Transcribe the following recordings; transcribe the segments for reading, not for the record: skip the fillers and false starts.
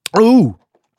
Ooh.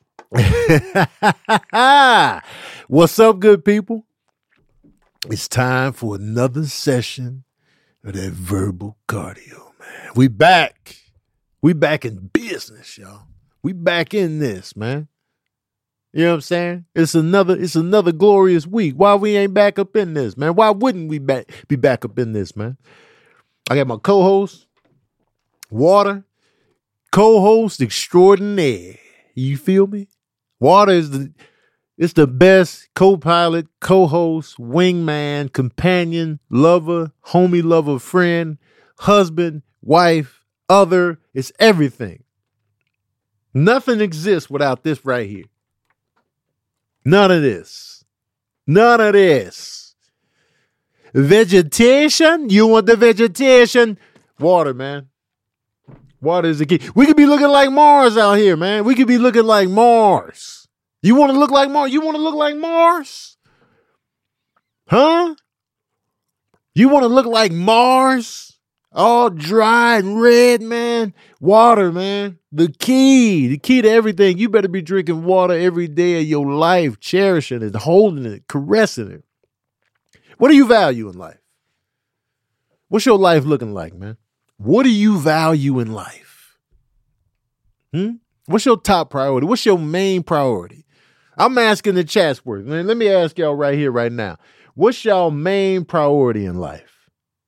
What's up, good people? It's time for another session of that verbal cardio, man. We back. We back in business, y'all. We back in this, man. You know what I'm saying? It's another glorious week. Why we ain't back up in this, man? Why wouldn't we be back up in this, man? I got my co-host, Water, co-host extraordinaire. You feel me? Water is the best co-pilot, co-host, wingman, companion, lover, homie lover, friend, husband, wife, other. It's everything. Nothing exists without this right here. None of this. None of this. Vegetation? You want the vegetation? Water, man. Water is the key. We could be looking like Mars out here, man. We could be looking like Mars. You want to look like Mars? You want to look like Mars? Huh? You want to look like Mars? All dry and red, man. Water, man. The key to everything. You better be drinking water every day of your life, cherishing it, holding it, caressing it. What do you value in life? What's your life looking like, man? What do you value in life? What's your top priority? What's your main priority? I'm asking the Chatsworth. Man, let me ask y'all right here, right now. What's y'all main priority in life?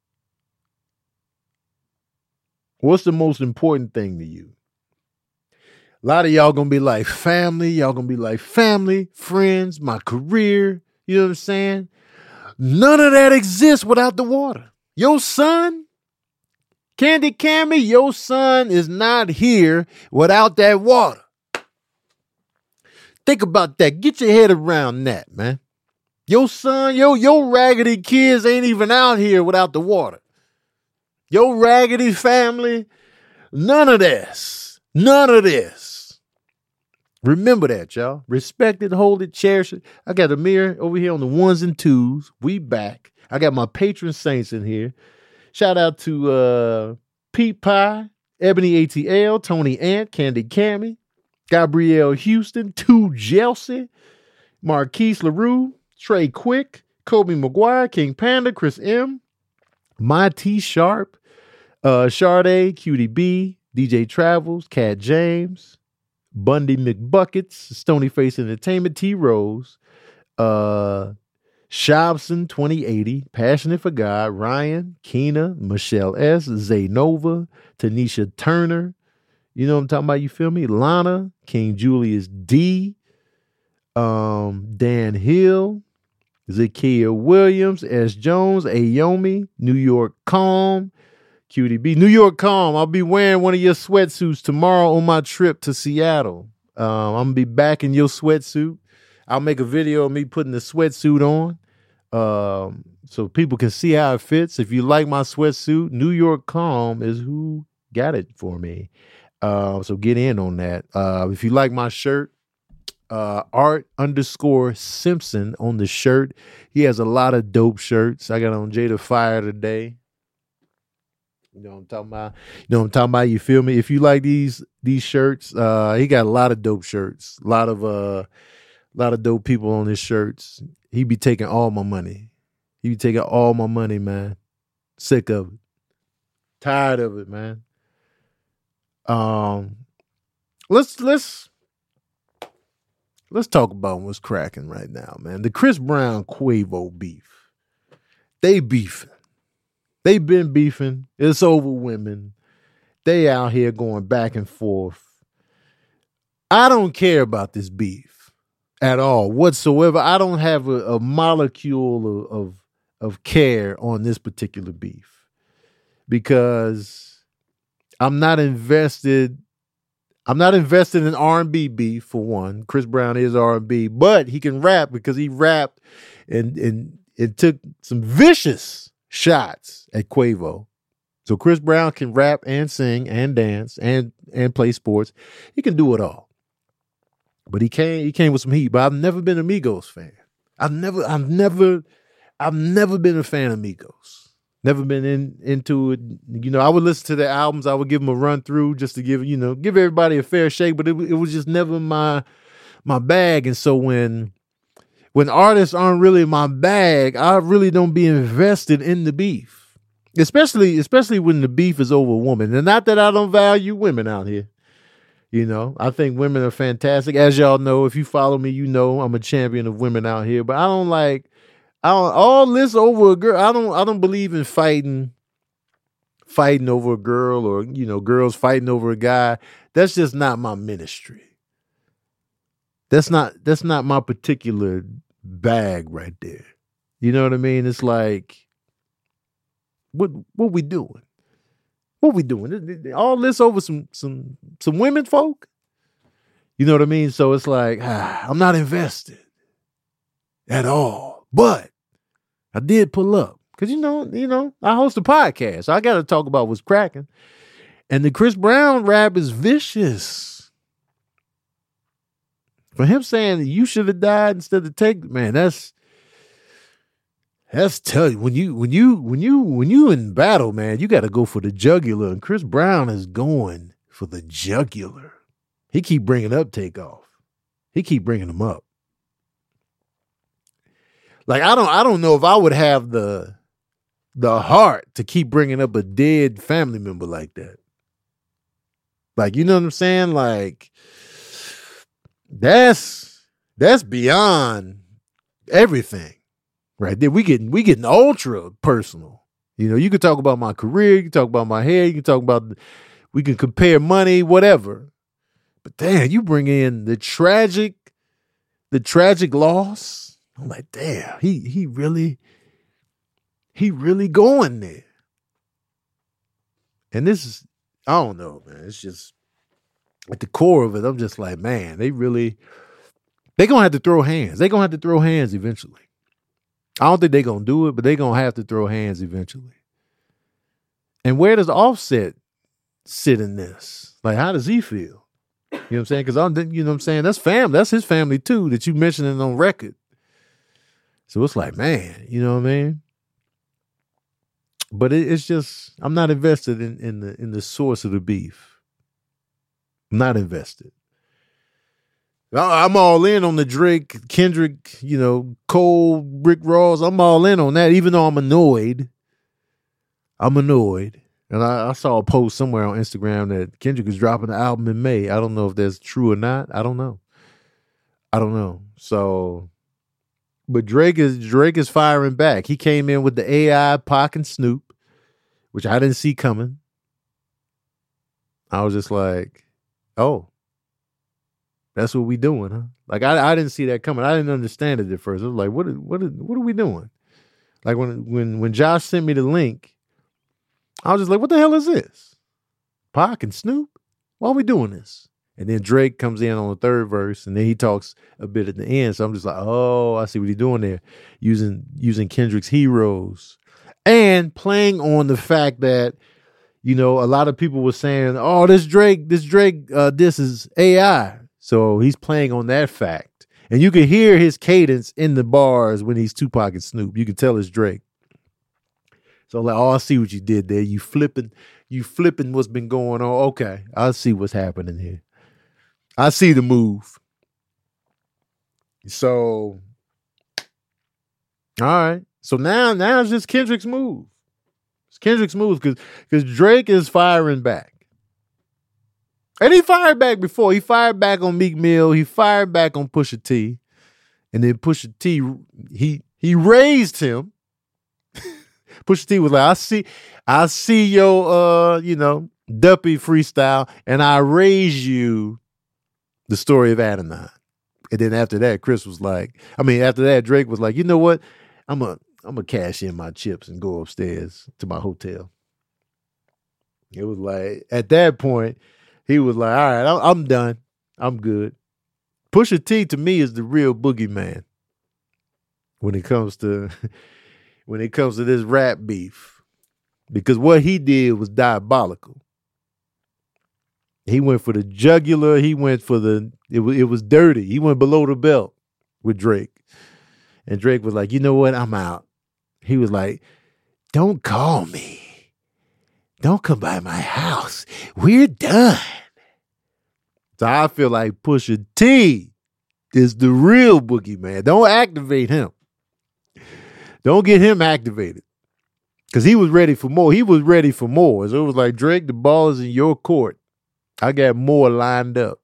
What's the most important thing to you? A lot of y'all gonna be like family. Y'all gonna be like family, friends, my career. You know what I'm saying? None of that exists without the water. Your son, Candy Cammy, your son is not here without that water. Think about that. Get your head around that, man. Your son, your raggedy kids ain't even out here without the water. Your raggedy family, none of this. None of this. Remember that, y'all. Respect it, hold it, cherish it. I got Amir over here on the ones and twos. We back. I got my patron saints in here. Shout out to Pete Pie, Ebony ATL, Tony Ant, Candy Cammy, Gabrielle Houston, 2 Jelsi, Marquise LaRue, Trey Quick, Kobe McGuire, King Panda, Chris M, My T Sharp, Sade, Cutie B, DJ Travels, Cat James, Bundy McBuckets, Stony Face Entertainment, T Rose, Shabson 2080, Passionate for God, Ryan, Keena, Michelle S, Zaynova, Tanisha Turner. You know what I'm talking about? You feel me? Lana, King Julius D, Dan Hill, Zakia Williams, S. Jones, Ayomi, New York Calm, Cutie B. New York Calm, I'll be wearing one of your sweatsuits tomorrow on my trip to Seattle. I'm going to be back in your sweatsuit. I'll make a video of me putting the sweatsuit on so people can see how it fits. If you like my sweatsuit, New York Calm is who got it for me. So get in on that. If you like my shirt, Art_Simpson on the shirt. He has a lot of dope shirts. I got on Jada Fire today. You know what I'm talking about? You know what I'm talking about? You feel me? If you like these shirts, he got a lot of dope shirts. A lot of dope people on his shirts. He be taking all my money. He be taking all my money, man. Sick of it. Tired of it, man. Let's talk about what's cracking right now, man. The Chris Brown Quavo beef. They beefing. They've been beefing. It's over women. They out here going back and forth. I don't care about this beef at all whatsoever. I don't have a molecule of care on this particular beef because I'm not invested in R&B beef, for one. Chris Brown is R&B, but he can rap because he rapped and took some vicious shots at Quavo. So Chris Brown can rap and sing and dance and play sports. He can do it all. But he came with some heat. But I've never been a Migos fan. I've never been a fan of Migos. Never been into it. I would listen to the albums. I would give them a run through just to give everybody a fair shake. But it was just never my bag. And so when artists aren't really my bag, I really don't be invested in the beef. Especially when the beef is over a woman. And not that I don't value women out here. I think women are fantastic. As y'all know, if you follow me, I'm a champion of women out here. But I don't all this over a girl. I don't believe in fighting over a girl or, girls fighting over a guy. That's just not my ministry. That's not my particular bag right there. You know what I mean? It's like, what we doing? What we doing? All this over some women folk? You know what I mean? So it's like, I'm not invested at all. But I did pull up because, I host a podcast. So I got to talk about what's cracking. And the Chris Brown rap is vicious. For him saying you should have died instead of man, that's tell you when you in battle, man, you got to go for the jugular. And Chris Brown is going for the jugular. He keep bringing up Takeoff. He keep bringing him up. Like, I don't know if I would have the heart to keep bringing up a dead family member like that. Like, you know what I'm saying? Like, that's beyond everything right there. We getting ultra personal. You can talk about my career, you can talk about my hair, you can talk about, we can compare money, whatever. But damn, you bring in the tragic loss. I'm like, damn, he really going there. And this is, I don't know, man. It's just at the core of it. I'm just like, man, they gonna have to throw hands. They gonna have to throw hands eventually. I don't think they gonna do it, but they gonna have to throw hands eventually. And where does Offset sit in this? Like, how does he feel? You know what I'm saying? Because you know what I'm saying? That's family. That's his family too that you mentioning on record. So it's like, man, you know what I mean? But it's just, I'm not invested in the source of the beef. I'm not invested. I'm all in on the Drake, Kendrick, Cole, Rick Ross. I'm all in on that, even though I'm annoyed. And I saw a post somewhere on Instagram that Kendrick is dropping the album in May. I don't know if that's true or not. I don't know. So, but Drake is firing back. He came in with the AI Pac and Snoop, which I didn't see coming. I was just like, oh, that's what we doing, huh? Like, I didn't see that coming. I didn't understand it at first. I was like, what are we doing? Like when Josh sent me the link, I was just like, what the hell is this? Pac and Snoop? Why are we doing this? And then Drake comes in on the third verse, and then he talks a bit at the end. So I'm just like, oh, I see what he's doing there, using Kendrick's Heroes and playing on the fact that, a lot of people were saying, oh, this Drake, this is AI. So he's playing on that fact. And you can hear his cadence in the bars when he's Tupac and Snoop. You can tell it's Drake. So like, oh, I see what you did there. You flipping what's been going on. Okay, I see what's happening here. I see the move. So, all right. So now it's just Kendrick's move. It's Kendrick's move because Drake is firing back. And he fired back before. He fired back on Meek Mill. He fired back on Pusha T. And then Pusha T, he raised him. Pusha T was like, I see your, Duppy freestyle, and I raise you the story of Adonai. And then after that, after that, Drake was like, you know what? I'm gonna cash in my chips and go upstairs to my hotel. It was like, at that point, he was like, all right, I'm done. I'm good. Pusha T to me is the real boogeyman when it comes to this rap beef, because what he did was diabolical. He went for the jugular. He went for it was dirty. He went below the belt with Drake. And Drake was like, you know what? I'm out. He was like, don't call me. Don't come by my house. We're done. So I feel like Pusha T is the real boogeyman. Don't activate him. Don't get him activated. Because he was ready for more. He was ready for more. So it was like, Drake, the ball is in your court. I got more lined up.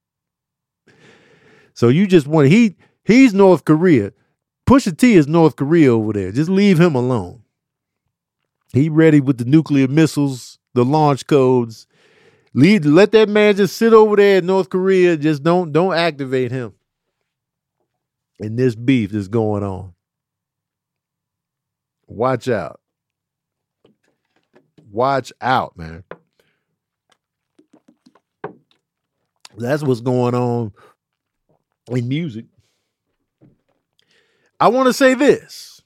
So you just want he's North Korea. Pusha T is North Korea over there. Just leave him alone. He ready with the nuclear missiles, the launch codes. Let that man just sit over there in North Korea. Just don't activate him in this beef that's going on. Watch out. Watch out, man. That's what's going on in music. I want to say this.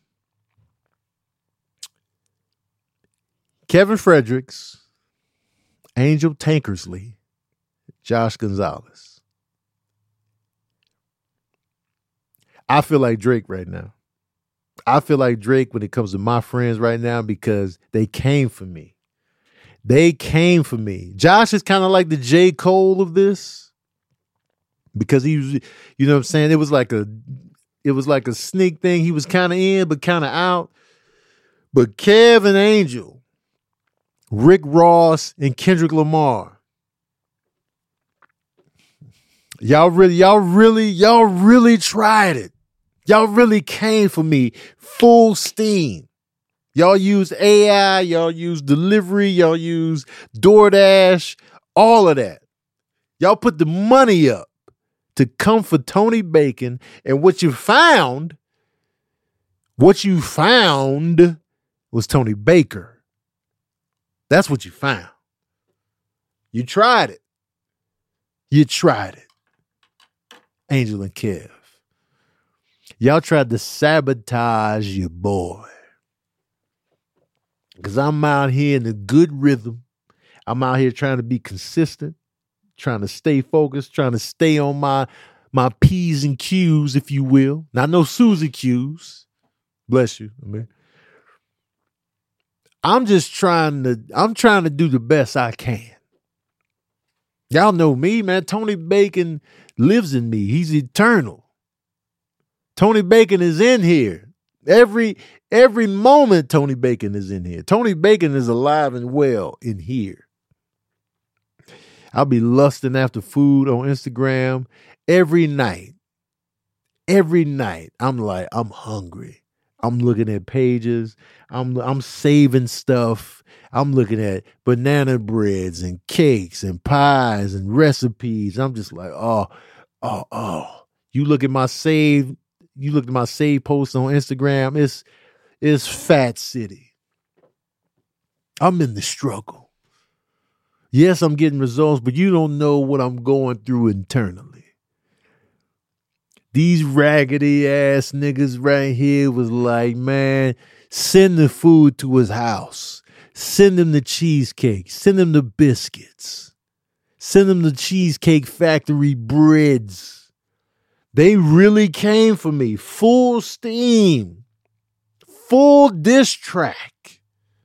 Kevin Fredericks, Angel Tankersley, Josh Gonzalez. I feel like Drake right now. I feel like Drake when it comes to my friends right now because they came for me. They came for me. Josh is kind of like the J. Cole of this because he was, you know what I'm saying? It was like a sneak thing. He was kind of in, but kind of out. But Kev and Angel, Rick Ross and Kendrick Lamar, y'all really tried it. Y'all really came for me full steam. Y'all use AI, y'all use delivery, y'all use DoorDash, all of that. Y'all put the money up to come for Tony Bacon, and what you found was Tony Baker. That's what you found. You tried it. Angel and Kev. Y'all tried to sabotage your boy. Because I'm out here in a good rhythm. I'm out here trying to be consistent, trying to stay focused, trying to stay on my P's and Q's, if you will. Not no Susie Q's. Bless you. Man. I'm trying to do the best I can. Y'all know me, man. Tony Bacon lives in me. He's eternal. Tony Bacon is in here. Every moment Tony Bacon is in here. Tony Bacon is alive and well in here. I'll be lusting after food on Instagram every night. Every night. I'm like, I'm hungry. I'm looking at pages. I'm saving stuff. I'm looking at banana breads and cakes and pies and recipes. I'm just like, oh. You look at my save post on Instagram. It's Fat City. I'm in the struggle. Yes, I'm getting results, but you don't know what I'm going through internally. These raggedy ass niggas right here was like, man, send the food to his house. Send him the cheesecake. Send him the biscuits. Send him the Cheesecake Factory breads. They really came for me. Full steam. Full diss track.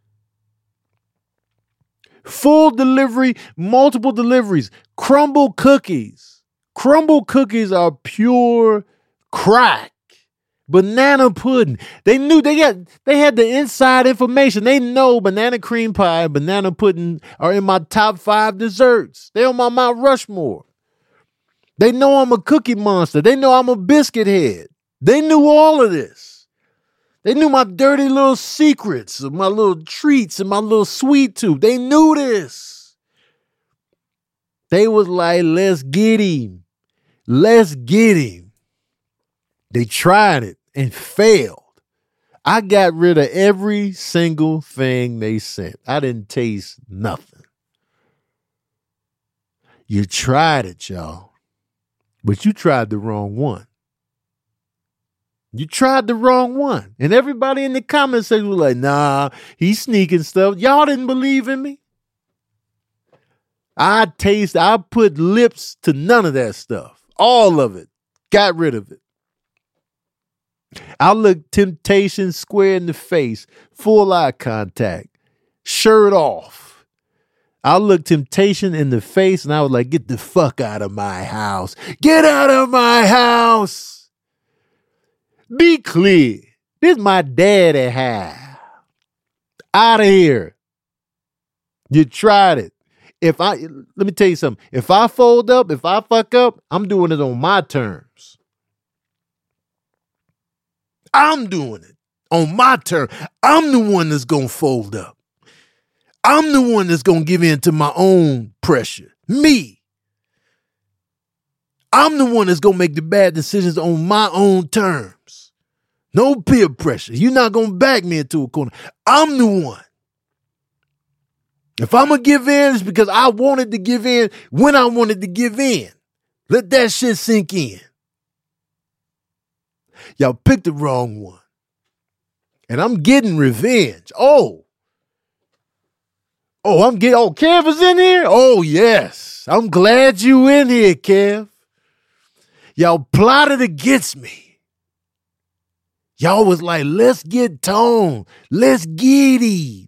Full delivery, multiple deliveries. Crumble cookies. Crumble cookies are pure crack. Banana pudding. They knew they had the inside information. They know banana cream pie and banana pudding are in my top 5 desserts. They're on my Mount Rushmore. They know I'm a cookie monster. They know I'm a biscuit head. They knew all of this. They knew my dirty little secrets, my little treats, and my little sweet tooth. They knew this. They was like, let's get him. Let's get him. They tried it and failed. I got rid of every single thing they sent. I didn't taste nothing. You tried it, y'all. But you tried the wrong one. You tried the wrong one. And everybody in the comment section was like, nah, he's sneaking stuff. Y'all didn't believe in me. I put lips to none of that stuff. All of it. Got rid of it. I'll look temptation square in the face, full eye contact, shirt off. I'll look temptation in the face and I was like, get the fuck out of my house. Get out of my house. Be clear. This my daddy house. Out of here. You tried it. Let me tell you something. If I fold up, if I fuck up, I'm doing it on my terms. I'm doing it on my terms. I'm the one that's going to fold up. I'm the one that's going to give in to my own pressure. Me. I'm the one that's going to make the bad decisions on my own terms. No peer pressure. You're not going to back me into a corner. I'm the one. If I'm going to give in, it's because I wanted to give in when I wanted to give in. Let that shit sink in. Y'all picked the wrong one. And I'm getting revenge. Kev is in here? Oh, yes. I'm glad you in here, Kev. Y'all plotted against me. Y'all was like, let's get Tone. Let's get him.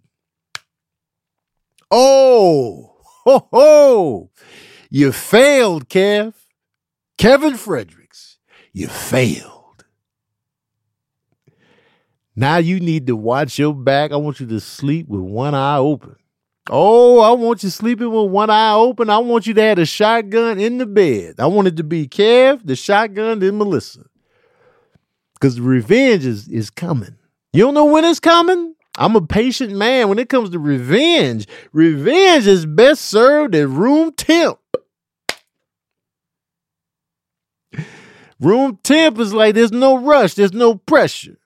Oh, ho, ho. You failed, Kev. Kevin Fredericks, you failed. Now you need to watch your back. I want you to sleep with one eye open. Oh, I want you sleeping with one eye open. I want you to have a shotgun in the bed. I want it to be Kev, the shotgun, then Melissa. Because the revenge is coming. You don't know when it's coming? I'm a patient man. When it comes to revenge is best served at room temp. Room temp is like there's no rush, there's no pressure.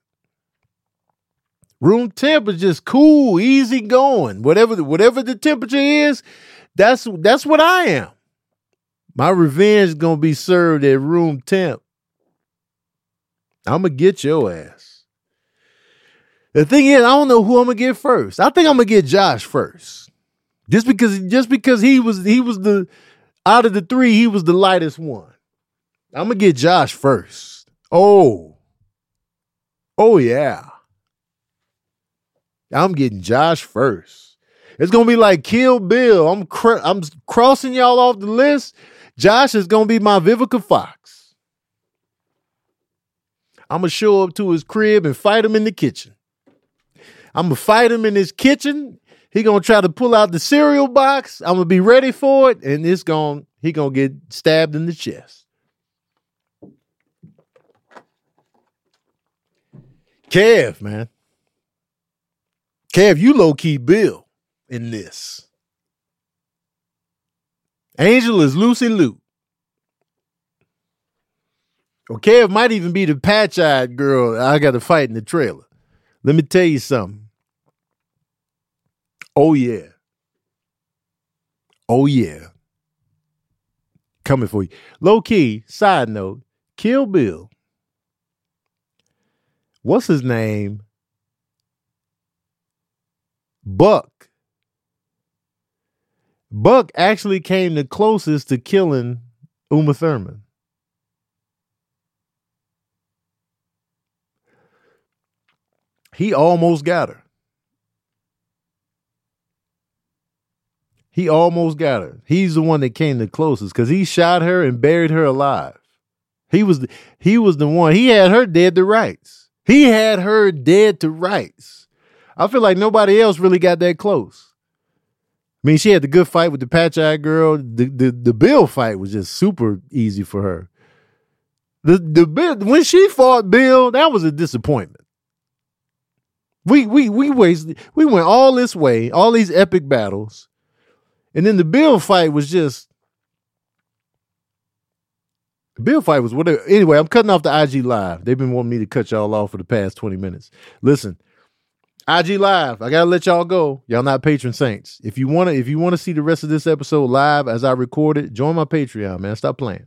Room temp is just cool, easy going. Whatever the temperature is, that's what I am. My revenge is gonna be served at room temp. I'm gonna get your ass. The thing is, I don't know who I'm gonna get first. I think I'm gonna get Josh first, just because he was the out of the three, he was the lightest one. I'm gonna get Josh first. Oh yeah, I'm getting Josh first. It's gonna be like Kill Bill. I'm crossing y'all off the list. Josh is gonna be my Vivica Fox. I'm gonna show up to his crib and fight him in the kitchen. I'm going to fight him in his kitchen. He going to try to pull out the cereal box. I'm going to be ready for it. And he going to get stabbed in the chest. Kev, man. Kev, you low-key Bill in this. Angel is Lucy Liu. Or Kev might even be the patch-eyed girl I got to fight in the trailer. Let me tell you something. Oh, yeah. Oh, yeah. Coming for you. Low key, side note, Kill Bill. What's his name? Buck. Buck actually came the closest to killing Uma Thurman. He almost got her. He almost got her. He's the one that came the closest because he shot her and buried her alive. He was the one. He had her dead to rights. He had her dead to rights. I feel like nobody else really got that close. I mean, she had the good fight with the patch-eyed girl. The Bill fight was just super easy for her. When she fought Bill, that was a disappointment. We went all this way, all these epic battles. And then the Bill fight was whatever. Anyway, I'm cutting off the IG Live. They've been wanting me to cut y'all off for the past 20 minutes. Listen, IG Live, I got to let y'all go. Y'all not patron saints. If you want to see the rest of this episode live as I record it, join my Patreon, man. Stop playing.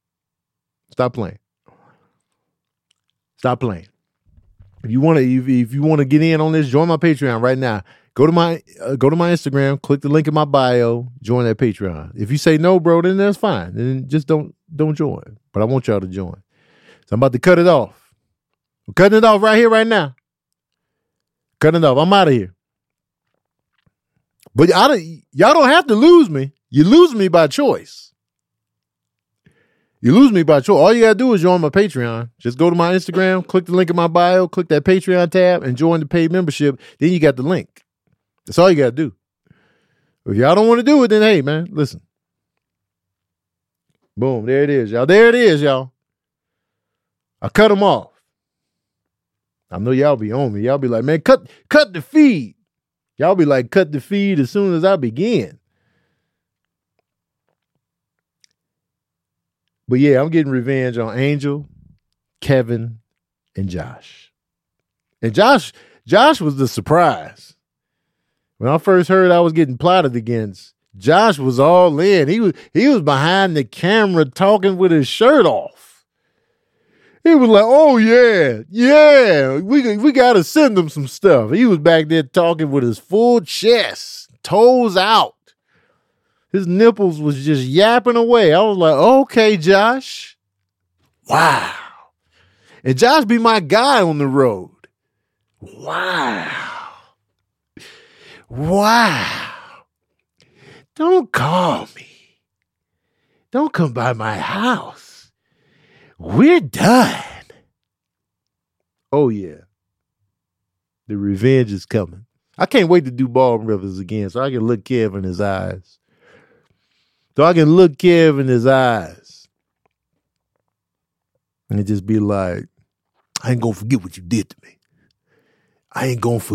If you want to get in on this, join my Patreon right now. Go to my Instagram, click the link in my bio, join that Patreon. If you say no, bro, then that's fine. Then just don't join. But I want y'all to join. So I'm about to cut it off. I'm cutting it off right here, right now. Cutting it off. I'm out of here. But y'all don't have to lose me. You lose me by choice. You lose me by choice. All you got to do is join my Patreon. Just go to my Instagram, click the link in my bio, click that Patreon tab, and join the paid membership. Then you got the link. That's all you got to do. If y'all don't want to do it, then hey, man, listen. Boom, there it is, y'all. There it is, y'all. I cut them off. I know y'all be on me. Y'all be like, man, cut the feed. Y'all be like, cut the feed as soon as I begin. But yeah, I'm getting revenge on Angel, Kevin, and Josh. And Josh was the surprise. When I first heard I was getting plotted against, Josh was all in. He was behind the camera talking with his shirt off. He was like, oh yeah, we got to send him some stuff. He was back there talking with his full chest, toes out. His nipples was just yapping away. I was like, okay, Josh. Wow. And Josh be my guy on the road. Wow. Don't call me. Don't come by my house. We're done. Oh, yeah. The revenge is coming. I can't wait to do Baldwin Brothers again so I can look Kev in his eyes. And just be like, I ain't gonna forget what you did to me. I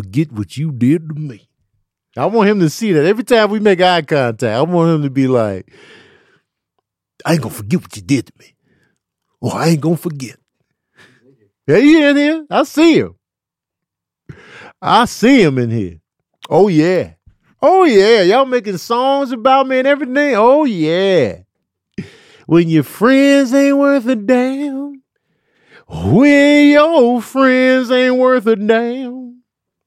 want him to see that every time we make eye contact. I want him to be like, I ain't gonna forget what you did to me. Oh, I ain't gonna forget. Yeah, he in here. I see him in here. Oh, yeah. Y'all making songs about me and everything. Oh, yeah. When your friends ain't worth a damn. When your friends ain't worth a damn.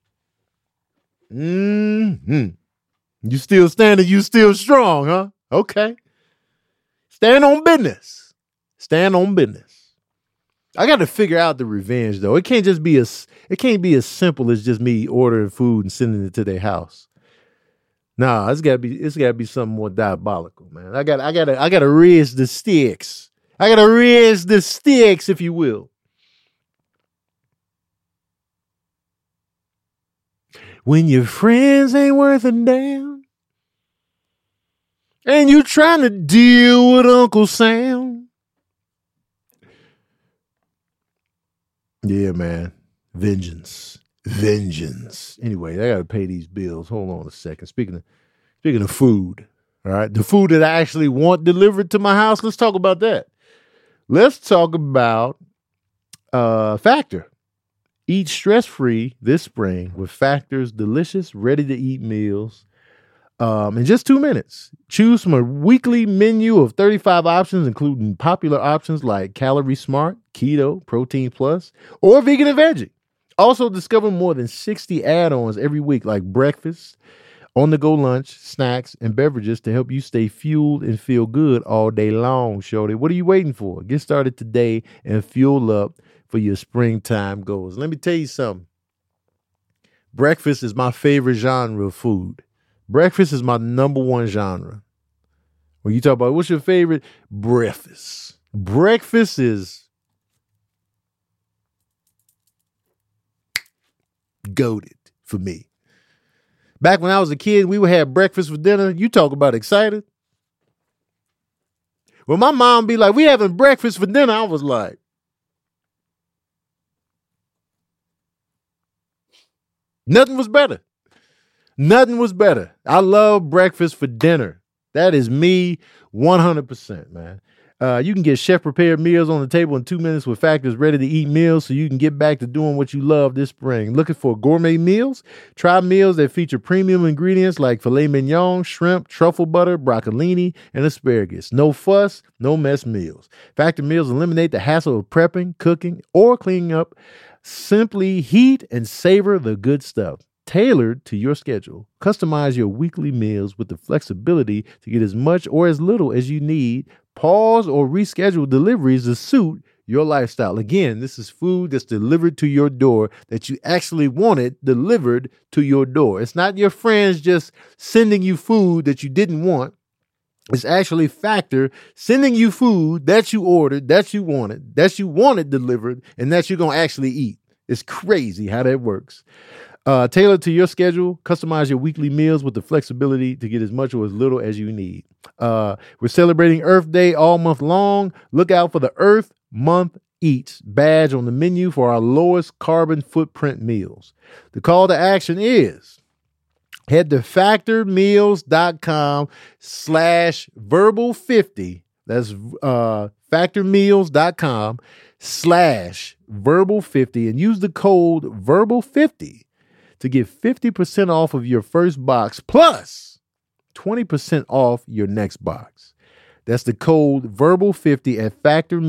Mm-hmm. You still standing, you still strong, huh? Okay. Stand on business. I got to figure out the revenge though. It can't be as simple as just me ordering food and sending it to their house. Nah, it's gotta be something more diabolical, man. I gotta raise the sticks. If you will. When your friends ain't worth a damn, and you trying to deal with Uncle Sam. Yeah, man. Vengeance. Anyway, I gotta pay these bills. Hold on a second. Speaking of food, all right, the food that I actually want delivered to my house. Let's talk about that. Let's talk about Factor. Eat stress-free this spring with Factor's delicious, ready-to-eat meals in just 2 minutes. Choose from a weekly menu of 35 options, including popular options like Calorie Smart, Keto, Protein Plus, or Vegan and Veggie. Also, discover more than 60 add-ons every week like breakfast, on-the-go lunch, snacks, and beverages to help you stay fueled and feel good all day long, shorty. What are you waiting for? Get started today and fuel up for your springtime goals. Let me tell you something. Breakfast is my favorite genre of food. Breakfast is my number one genre. When you talk about what's your favorite? Breakfast. Breakfast is goated for me. Back when I was a kid, we would have breakfast for dinner. You talk about excited. When my mom be like, we having breakfast for dinner, I was like, nothing was better. I love breakfast for dinner. That is me 100%, man. You can get chef-prepared meals on the table in 2 minutes with Factor's ready-to-eat meals so you can get back to doing what you love this spring. Looking for gourmet meals? Try meals that feature premium ingredients like filet mignon, shrimp, truffle butter, broccolini, and asparagus. No fuss, no mess meals. Factor meals eliminate the hassle of prepping, cooking, or cleaning up. Simply heat and savor the good stuff. Tailored to your schedule. Customize your weekly meals with the flexibility to get as much or as little as you need. Pause or reschedule deliveries to suit your lifestyle. Again, this is food that's delivered to your door that you actually wanted delivered to your door. It's not your friends just sending you food that you didn't want. It's actually Factor sending you food that you ordered, that you wanted delivered, and that you're going to actually eat. It's crazy how that works. Tailored to your schedule, customize your weekly meals with the flexibility to get as much or as little as you need. We're celebrating Earth Day all month long. Look out for the Earth Month Eats badge on the menu for our lowest carbon footprint meals. The call to action is head to factormeals.com/verbal50. That's factormeals.com/verbal50 and use the code verbal50 to get 50% off of your first box plus 20% off your next box. That's the code verbal50 at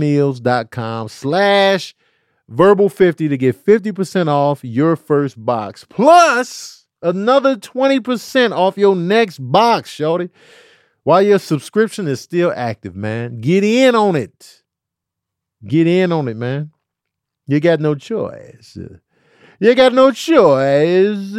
factormeals.com/verbal50 to get 50% off your first box plus another 20% off your next box, shorty. While your subscription is still active, man. Get in on it. Get in on it, man. You got no choice. You got no choice.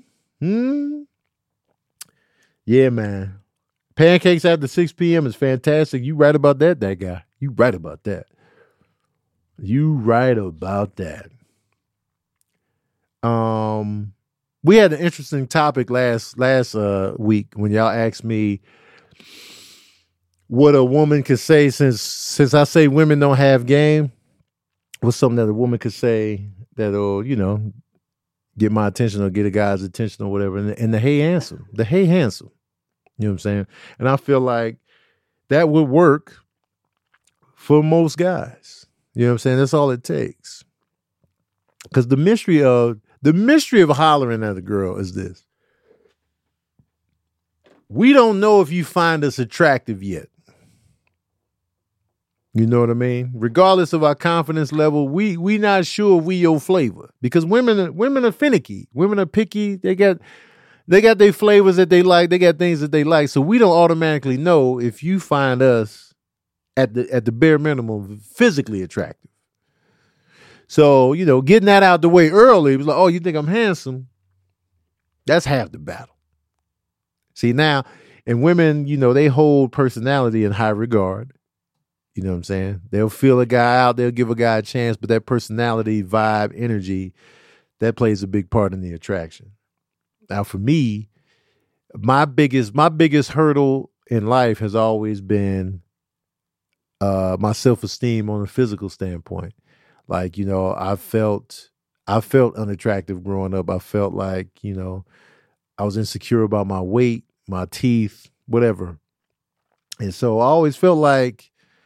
Yeah, man. Pancakes after 6 p.m. is fantastic. You right about that guy. You right about that. You right about that. We had an interesting topic last week when y'all asked me what a woman could say since I say women don't have game. What's something that a woman could say that'll, get my attention or get a guy's attention or whatever. And the hey handsome. The hey handsome. You know what I'm saying? And I feel like that would work for most guys. You know what I'm saying? That's all it takes. Because the mystery of hollering at a girl is this. We don't know if you find us attractive yet. You know what I mean? Regardless of our confidence level, we not sure we your flavor because women are finicky. Women are picky. They got their flavors that they like. They got things that they like. So we don't automatically know if you find us at the bare minimum physically attractive. So, getting that out the way early, it was like, oh, you think I'm handsome? That's half the battle. See, now, and women, they hold personality in high regard. You know what I'm saying? They'll feel a guy out. They'll give a guy a chance, but that personality, vibe, energy, that plays a big part in the attraction. Now, for me, my biggest hurdle in life has always been my self-esteem on a physical standpoint. Like, I felt unattractive growing up. I felt like, I was insecure about my weight, my teeth, whatever. And so I always felt like,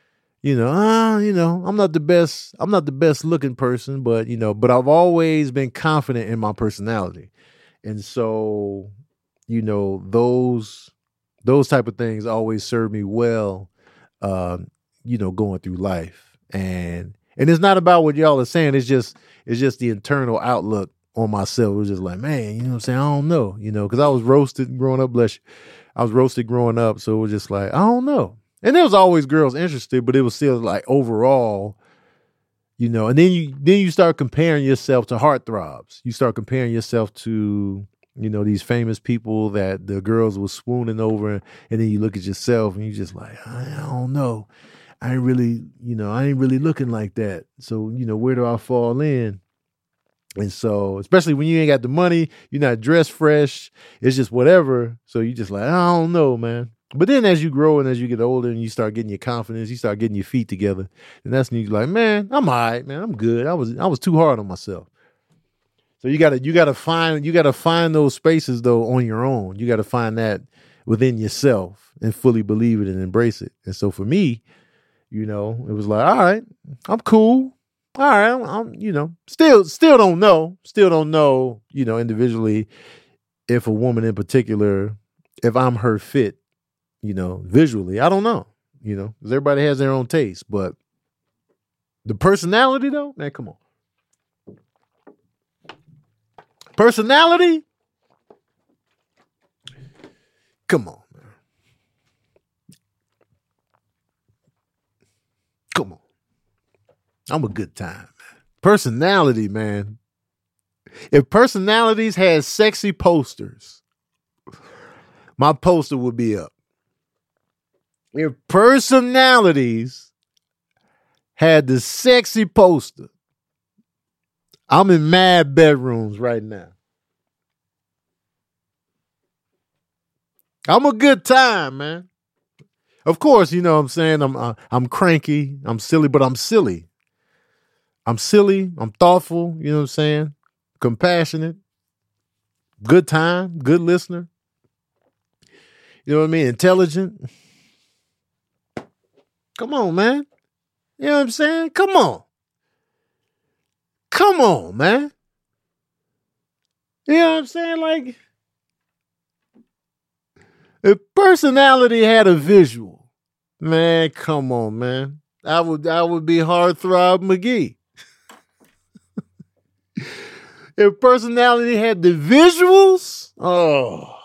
I'm not the best looking person, but I've always been confident in my personality. And so, those type of things always serve me well, going through life. And it's not about what y'all are saying. It's just the internal outlook on myself. It was just like, man, you know what I'm saying? I don't know, because I was roasted growing up, bless you. I was roasted growing up. So it was just like, I don't know. And there was always girls interested, but it was still like overall, and then you start comparing yourself to heartthrobs. You start comparing yourself to, these famous people that the girls were swooning over. And then you look at yourself and you're just like, I don't know. I ain't really looking like that. So, where do I fall in? And so, especially when you ain't got the money, you're not dressed fresh. It's just whatever. So you just like, I don't know, man. But then as you grow and as you get older and you start getting your confidence, you start getting your feet together. And that's when you're like, man, I'm all right, man. I'm good. I was too hard on myself. So you gotta find those spaces though on your own. You gotta find that within yourself and fully believe it and embrace it. And so for me, it was like, all right, I'm cool. All right, I'm still don't know, individually if a woman in particular, if I'm her fit. Visually, I don't know, because everybody has their own taste, but the personality though, man, come on. Personality? Come on, man. Come on. I'm a good time, man. Personality, man. If personalities had sexy posters, my poster would be up. If personalities had the sexy poster, I'm in mad bedrooms right now. I'm a good time, man. Of course, you know what I'm saying? I'm cranky, I'm silly, but I'm silly. I'm silly, I'm thoughtful, you know what I'm saying? Compassionate, good time, good listener. You know what I mean? Intelligent. Come on, man. You know what I'm saying? Come on. Come on, man. You know what I'm saying? Like, if personality had a visual, man, come on, man. I would be Heartthrob McGee. If personality had the visuals, oh,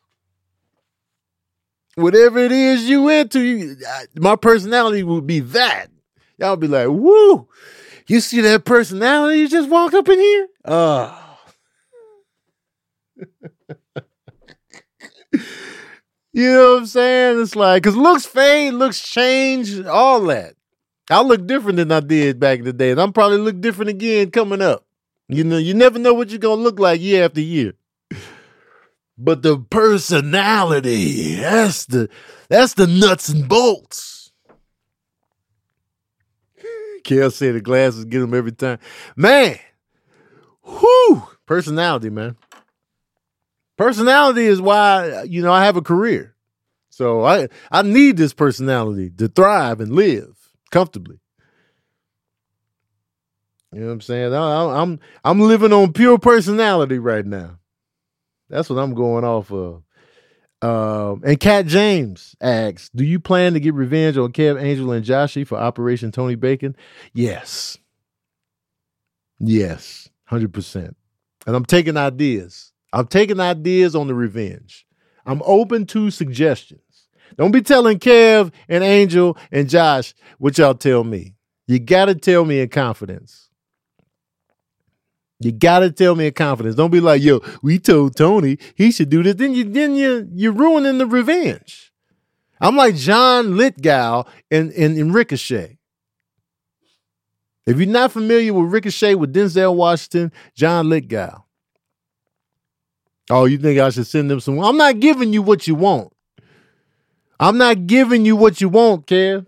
whatever it is you into, my personality would be that. Y'all be like, woo, you see that personality you just walked up in here? You know what I'm saying? It's like, because looks fade, looks change, all that. I look different than I did back in the day, and I'm probably look different again coming up. You know, you never know what you're going to look like year after year. But the personality, that's the nuts and bolts. Kel said the glasses get them every time. Man, whoo, personality, man. Personality is why, you know, I have a career. So I need this personality to thrive and live comfortably. You know what I'm saying? I'm living on pure personality right now. That's what I'm going off of. And Cat James asks, do you plan to get revenge on Kev, Angel, and Joshy for Operation Tony Bacon? Yes. Yes, 100%. And I'm taking ideas. I'm taking ideas on the revenge. I'm open to suggestions. Don't be telling Kev and Angel and Josh what y'all tell me. You got to tell me in confidence. You got to tell me in confidence. Don't be like, yo, we told Tony he should do this. Then you're ruining the revenge. I'm like John Lithgow in Ricochet. If you're not familiar with Ricochet with Denzel Washington, John Lithgow. Oh, you think I should send them some? I'm not giving you what you want. I'm not giving you what you want, Kev.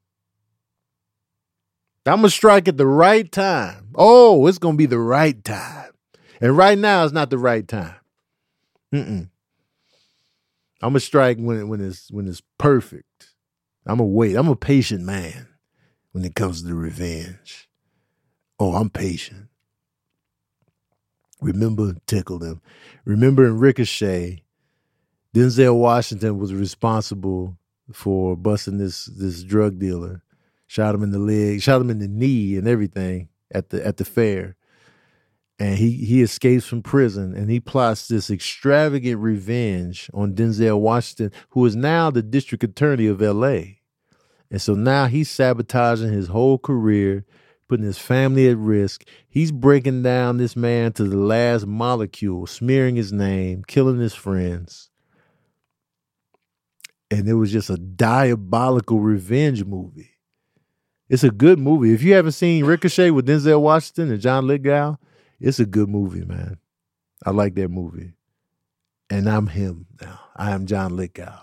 I'm going to strike at the right time. Oh, it's going to be the right time. And right now is not the right time. I'm going to strike when it's perfect. I'm going to wait. I'm a patient man when it comes to the revenge. Oh, I'm patient. Remember, tickle them. Remember in Ricochet, Denzel Washington was responsible for busting this drug dealer. Shot him in the leg, shot him in the knee and everything at the fair. And he escapes from prison and he plots this extravagant revenge on Denzel Washington, who is now the district attorney of L.A. And so now he's sabotaging his whole career, putting his family at risk. He's breaking down this man to the last molecule, smearing his name, killing his friends. And it was just a diabolical revenge movie. It's a good movie. If you haven't seen Ricochet with Denzel Washington and John Lithgow, it's a good movie, man. I like that movie. And I'm him now. I am John Lithgow.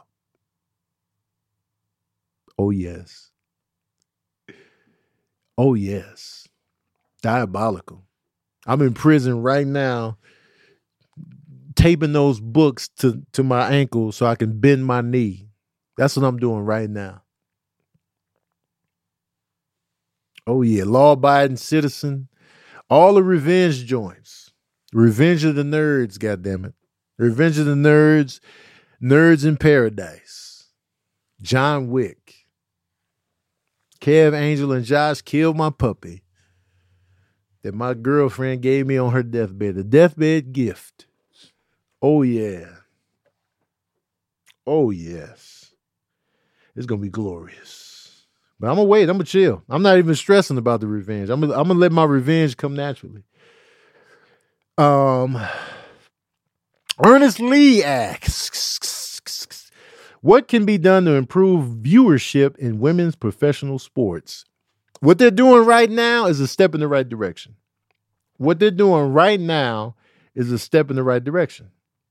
Oh, yes. Oh, yes. Diabolical. I'm in prison right now, taping those books to my ankle so I can bend my knee. That's what I'm doing right now. Oh, yeah. Law-abiding citizen. All the revenge joints. Revenge of the Nerds, goddammit. Revenge of the Nerds. Nerds in Paradise. John Wick. Kev, Angel, and Josh killed my puppy that my girlfriend gave me on her deathbed. A deathbed gift. Oh, yeah. Oh, yes. It's going to be glorious. But I'm gonna wait. I'm gonna chill. I'm not even stressing about the revenge. I'm gonna let my revenge come naturally. Ernest Lee asks, what can be done to improve viewership in women's professional sports? What they're doing right now is a step in the right direction. What they're doing right now is a step in the right direction.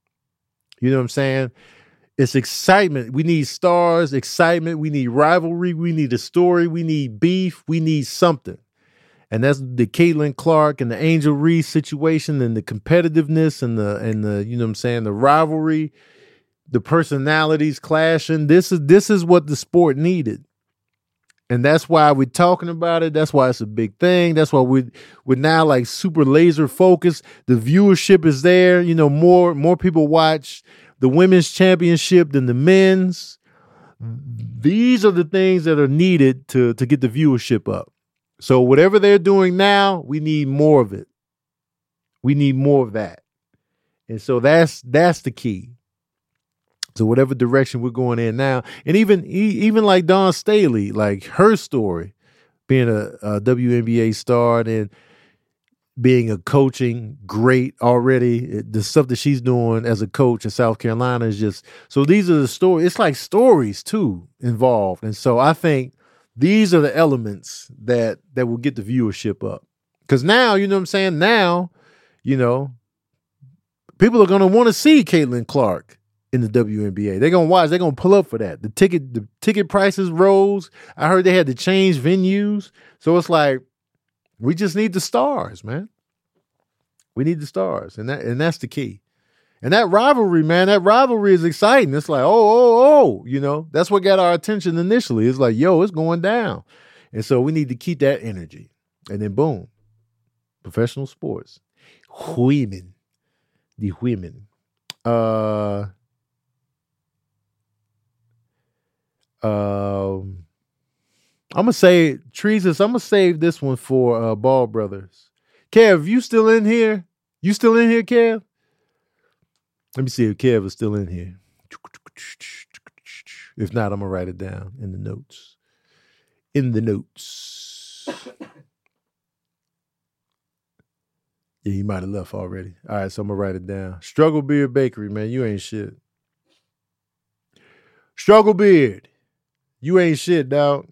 You know what I'm saying? It's excitement. We need stars, excitement. We need rivalry. We need a story. We need beef. We need something. And that's the Caitlin Clark and the Angel Reese situation and the competitiveness and the you know what I'm saying, the rivalry, the personalities clashing. This is what the sport needed. And that's why we're talking about it. That's why it's a big thing. That's why we're now like super laser focused. The viewership is there. You know, more people watch the women's championship than the men's. These are the things that are needed to get the viewership up. So whatever they're doing now, we need more of it. We need more of that. And so that's the key. So whatever direction we're going in now, and even like Dawn Staley, like her story, being a WNBA star and being a coaching great already, the stuff that she's doing as a coach in South Carolina is just, so these are the stories. It's like stories too involved. And so I think these are the elements that will get the viewership up. Because now, you know what I'm saying? Now, you know, people are going to want to see Caitlin Clark in the WNBA. They're going to watch. They're going to pull up for that. The ticket prices rose. I heard they had to change venues. So it's like, we just need the stars, man. We need the stars. And that's the key. And that rivalry, man, is exciting. It's like, oh, you know, that's what got our attention initially. It's like, yo, it's going down. And so we need to keep that energy. And then boom, professional sports. Women. The women. I'm going to say, Treasons, I'm going to save this one for Ball Brothers. Kev, you still in here? You still in here, Kev? Let me see if Kev is still in here. If not, I'm going to write it down in the notes. Yeah, he might have left already. All right, so I'm going to write it down. Struggle Beard Bakery, man, you ain't shit. Struggle Beard, you ain't shit, dog.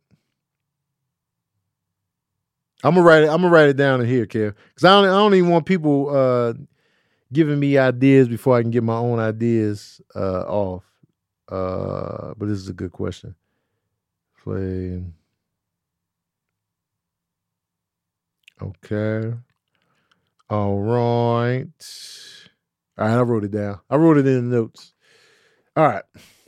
I'm gonna write it down in here, Kev. Because I don't even want people giving me ideas before I can get my own ideas off. But this is a good question. Play. Okay. All right. All right, I wrote it down. I wrote it in the notes. All right.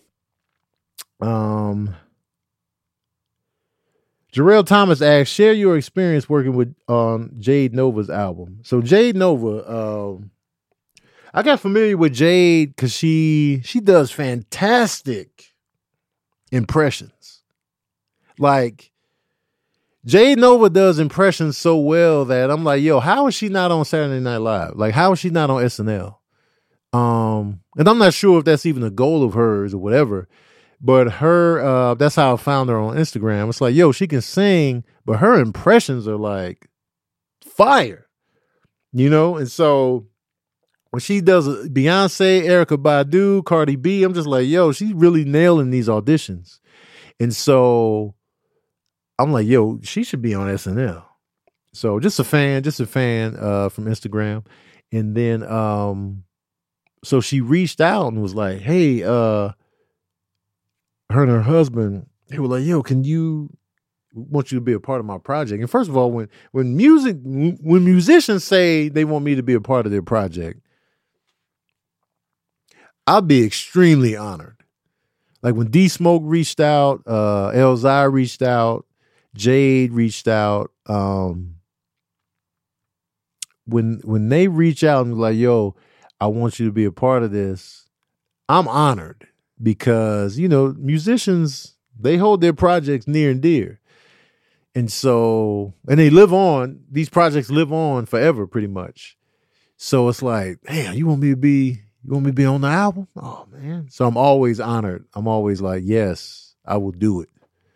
Jarrell Thomas asks, share your experience working with Jade Nova's album. So Jade Nova, I got familiar with Jade because she does fantastic impressions. Like, Jade Nova does impressions so well that I'm like, yo, how is she not on Saturday Night Live? Like, how is she not on SNL? And I'm not sure if that's even a goal of hers or whatever. But her, that's how I found her on Instagram. It's like, yo, she can sing, but her impressions are like fire, you know? And so when she does Beyonce, Erykah Badu, Cardi B, I'm just like, yo, she's really nailing these auditions. And so I'm like, yo, she should be on SNL. So just a fan from Instagram. And then, so she reached out and was like, hey, her and her husband, they were like, yo, want you to be a part of my project. And first of all, when musicians say they want me to be a part of their project, I'll be extremely honored. Like when D Smoke reached out, Elzai reached out, Jade reached out. When they reach out and like, yo, I want you to be a part of this, I'm honored. Because, you know, musicians, they hold their projects near and dear. And so, and they live on, these projects live on forever pretty much. So it's like, damn, you want me to be on the album? Oh man. So I'm always honored. I'm always like, yes, I will do it.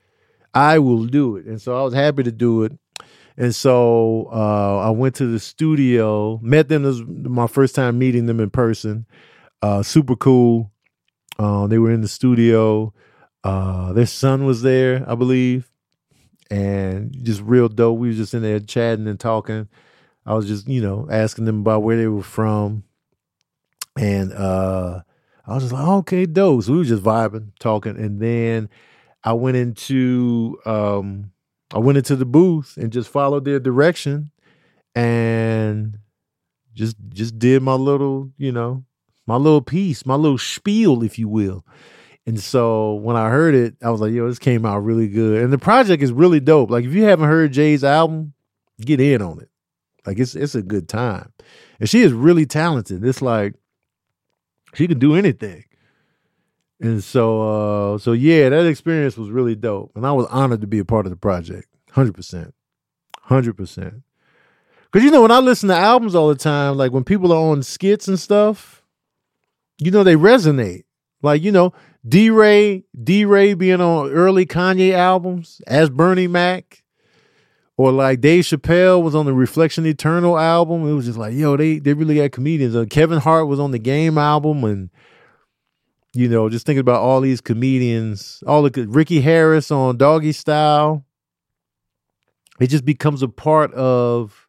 I will do it. And so I was happy to do it. And so I went to the studio, met them. This was my first time meeting them in person. Super cool. They were in the studio. Their son was there, I believe. And just real dope. We were just in there chatting and talking. I was just, asking them about where they were from. And I was just like, okay, dope. So we were just vibing, talking. And then I went into the booth and just followed their direction and just did my little, my little piece, my little spiel, if you will. And so when I heard it, I was like, yo, this came out really good. And the project is really dope. Like, if you haven't heard Jay's album, get in on it. Like, it's a good time. And she is really talented. It's like, she can do anything. And so yeah, that experience was really dope. And I was honored to be a part of the project. 100%. 100%. Because, when I listen to albums all the time, like when people are on skits and stuff, they resonate. Like, D-Ray being on early Kanye albums as Bernie Mac, or like Dave Chappelle was on the Reflection Eternal album. It was just like, yo, they really got comedians. Kevin Hart was on the Game album, and just thinking about all these comedians, Ricky Harris on Doggy Style. It just becomes a part of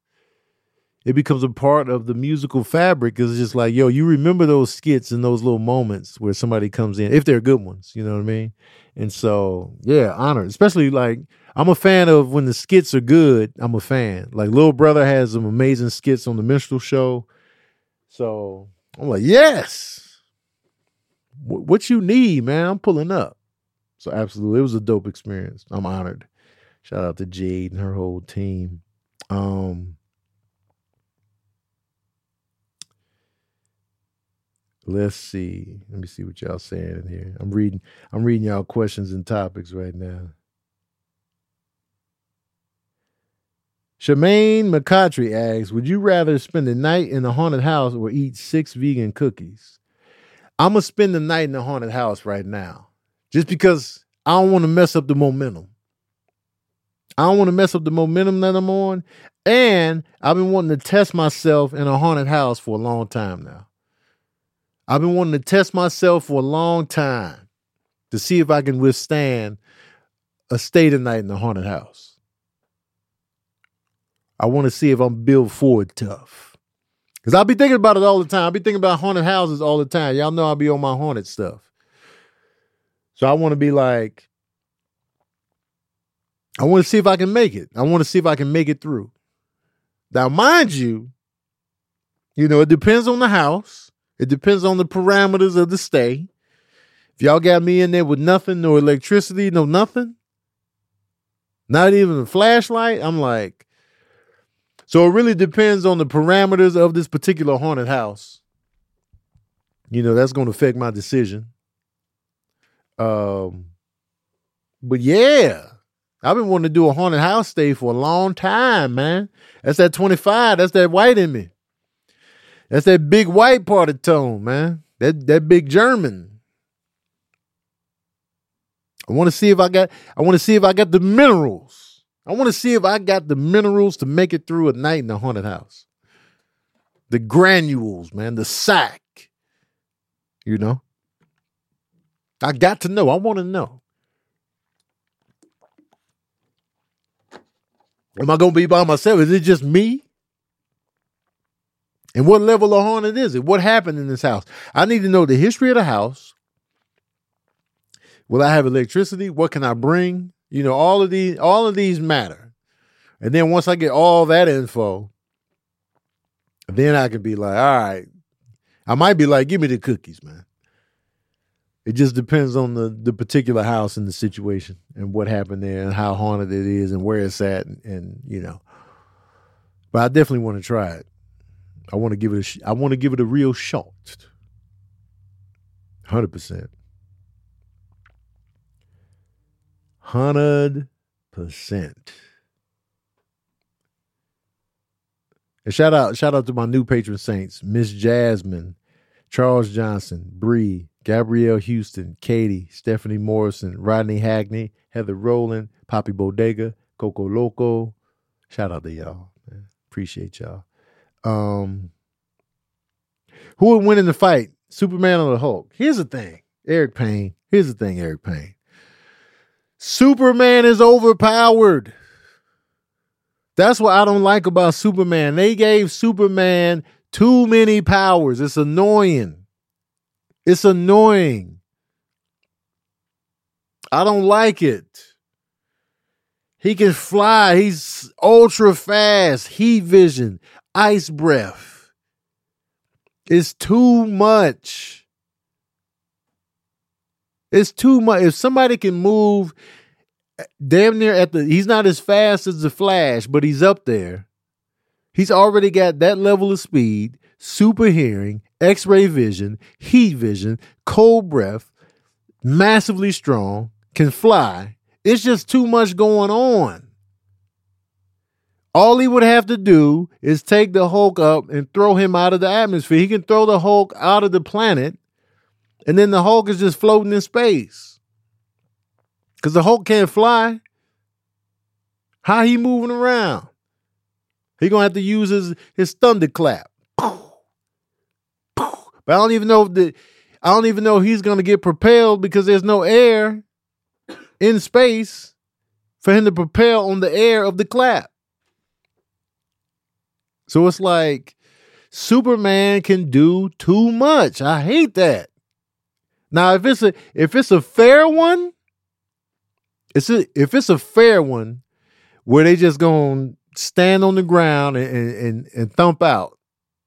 the musical fabric, because it's just like, yo, you remember those skits and those little moments where somebody comes in, if they're good ones, you know what I mean? And so, yeah, honored. Especially, like, I'm a fan of when the skits are good. I'm a fan. Like, Lil Brother has some amazing skits on the Minstrel Show. So I'm like, yes, what you need, man, I'm pulling up. So absolutely, it was a dope experience. I'm honored. Shout out to Jade and her whole team. Let's see. Let me see what y'all saying in here. I'm reading y'all questions and topics right now. Shemaine McCautry asks, would you rather spend the night in a haunted house or eat 6 vegan cookies? I'm going to spend the night in the haunted house right now, just because I don't want to mess up the momentum. I don't want to mess up the momentum that I'm on. And I've been wanting to test myself in a haunted house for a long time now. I've been wanting to test myself for a long time to see if I can withstand a stay the night in the haunted house. I want to see if I'm built forward tough. Because I'll be thinking about it all the time. I'll be thinking about haunted houses all the time. Y'all know I'll be on my haunted stuff. So I want to be like, I want to see if I can make it. I want to see if I can make it through. Now, mind you, it depends on the house. It depends on the parameters of the stay. If y'all got me in there with nothing, no electricity, no nothing, not even a flashlight, I'm like, so it really depends on the parameters of this particular haunted house. That's going to affect my decision. But yeah, I've been wanting to do a haunted house stay for a long time, man. That's that 25. That's that white in me. That's that big white part of tone, man. That big German. I want to see if I got the minerals. I want to see if I got the minerals to make it through a night in the haunted house. The granules, man, the sack. I got to know. I want to know. Am I going to be by myself? Is it just me? And what level of haunted is it? What happened in this house? I need to know the history of the house. Will I have electricity? What can I bring? All of these matter. And then once I get all that info, then I can be like, all right. I might be like, give me the cookies, man. It just depends on the particular house and the situation and what happened there and how haunted it is and where it's at and But I definitely want to try it. I want to give it a real shot. 100%. 100%. And shout out to my new patron saints, Miss Jasmine, Charles Johnson, Bree, Gabrielle Houston, Katie, Stephanie Morrison, Rodney Hagney, Heather Rowland, Poppy Bodega, Coco Loco. Shout out to y'all. Man. Appreciate y'all. Who would win in the fight? Superman or the Hulk? Here's the thing, Eric Payne. Superman is overpowered. That's what I don't like about Superman. They gave Superman too many powers. It's annoying. I don't like it. He can fly. He's ultra fast. Heat vision. Ice breath. It's too much. If somebody can move damn near he's not as fast as the Flash, but he's up there. He's already got that level of speed, super hearing, X-ray vision, heat vision, cold breath, massively strong, can fly. It's just too much going on. All he would have to do is take the Hulk up and throw him out of the atmosphere. He can throw the Hulk out of the planet, and then the Hulk is just floating in space. Because the Hulk can't fly. How he moving around? He gonna have to use his thunderclap. But I don't even know if he's gonna get propelled because there's no air in space for him to propel on the air of the clap. So it's like Superman can do too much. I hate that. Now, if it's a fair one, if it's a fair one where they just gonna stand on the ground and thump out,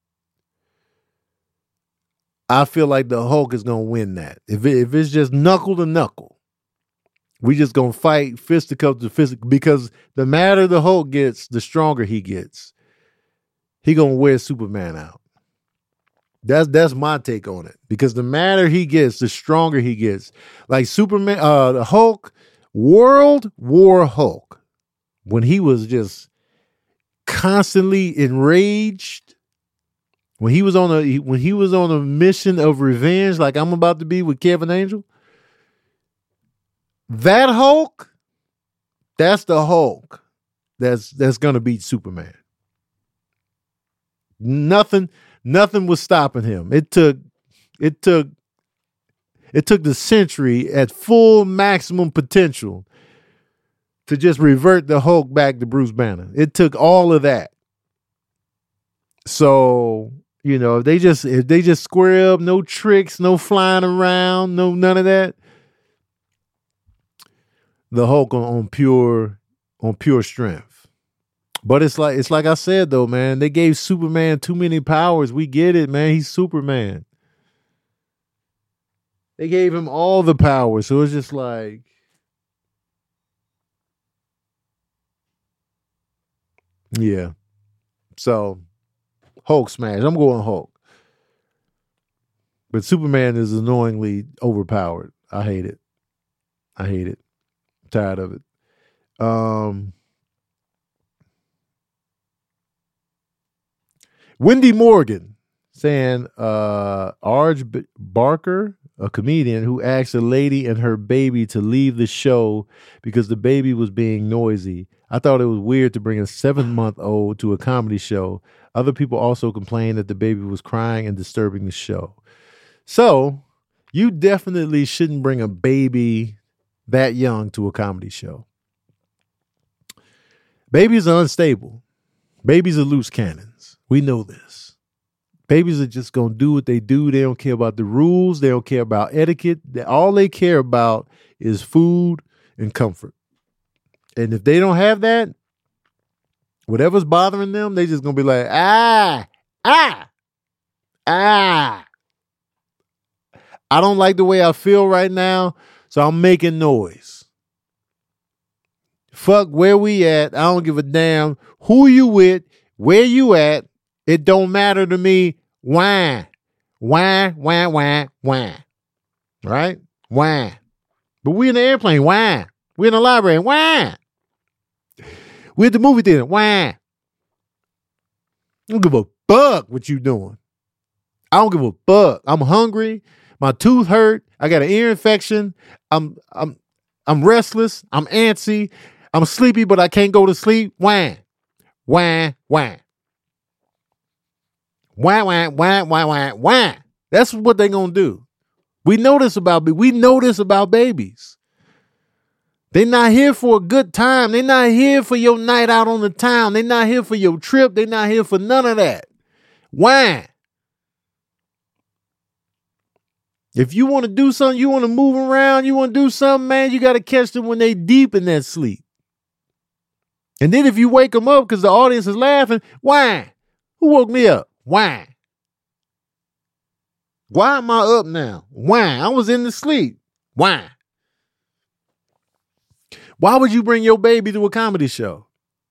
I feel like the Hulk is gonna win that. If it's just knuckle to knuckle, we just gonna fight fisticuffs to fist, because the madder the Hulk gets, the stronger he gets. He gonna wear Superman out. That's my take on it. Because the madder he gets, the stronger he gets. Like Superman, the Hulk, World War Hulk, when he was just constantly enraged, when he was on a mission of revenge, like I'm about to be with Kevin Angel, that Hulk, that's the Hulk that's gonna beat Superman. Nothing was stopping him. It took the Century at full maximum potential to just revert the Hulk back to Bruce Banner. It took all of that. So, if they just square up, no tricks, no flying around, none of that. The Hulk on pure strength. But it's like I said though, man, they gave Superman too many powers. We get it, man. He's Superman. They gave him all the powers. So it's just like, yeah. So Hulk smash. I'm going Hulk. But Superman is annoyingly overpowered. I hate it. I'm tired of it. Wendy Morgan saying Arj Barker, a comedian who asked a lady and her baby to leave the show because the baby was being noisy. I thought it was weird to bring a 7-month-old to a comedy show. Other people also complained that the baby was crying and disturbing the show. So you definitely shouldn't bring a baby that young to a comedy show. Babies are unstable. Babies are loose cannons. We know this. Babies are just going to do what they do. They don't care about the rules. They don't care about etiquette. All they care about is food and comfort. And if they don't have that, whatever's bothering them, they just going to be like, I don't like the way I feel right now, so I'm making noise. Fuck where we at. I don't give a damn who you with, where you at. It don't matter to me. Why? Right? Why? But we in the airplane. Why? We in the library. Why? We at the movie theater. Why? I don't give a fuck what you doing. I don't give a fuck. I'm hungry. My tooth hurt. I got an ear infection. I'm I'm restless. I'm antsy. I'm sleepy, but I can't go to sleep. Wah, wah, wah. Wah, wah, wah, wah, wah, wah. That's what they're going to do. We know this about babies. They're not here for a good time. They're not here for your night out on the town. They're not here for your trip. They're not here for none of that. Why? If you want to do something, you want to move around, you want to do something, man, you got to catch them when they deep in that sleep. And then if you wake them up because the audience is laughing, why? Who woke me up? Why? Why am I up now? Why? I was in the sleep. Why? Why would you bring your baby to a comedy show?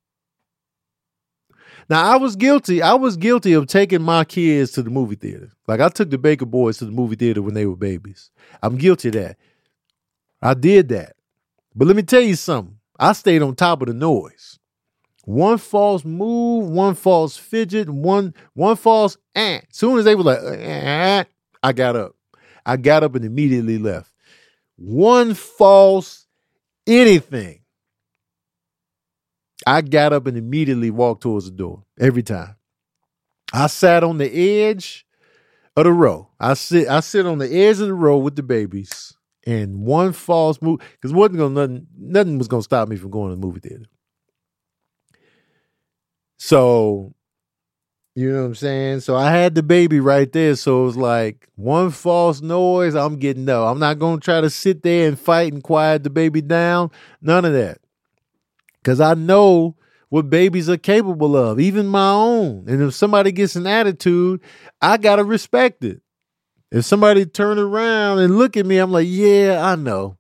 Now, I was guilty of taking my kids to the movie theater. Like I took the Baker Boys to the movie theater when they were babies. I'm guilty of that. I did that. But let me tell you something. I stayed on top of the noise. One false move, one false fidget, one false As soon as they were like, I got up. I got up and immediately left. One false anything. I got up and immediately walked towards the door every time. I sat on the edge of the row. I sit on the edge of the row with the babies, and one false move, because nothing was gonna stop me from going to the movie theater. So, you know what I'm saying? So I had the baby right there. So it was like one false noise, I'm getting up. I'm not gonna try to sit there and fight and quiet the baby down. None of that. Because I know what babies are capable of, even my own. And if somebody gets an attitude, I got to respect it. If somebody turn around and look at me, I'm like, yeah, I know.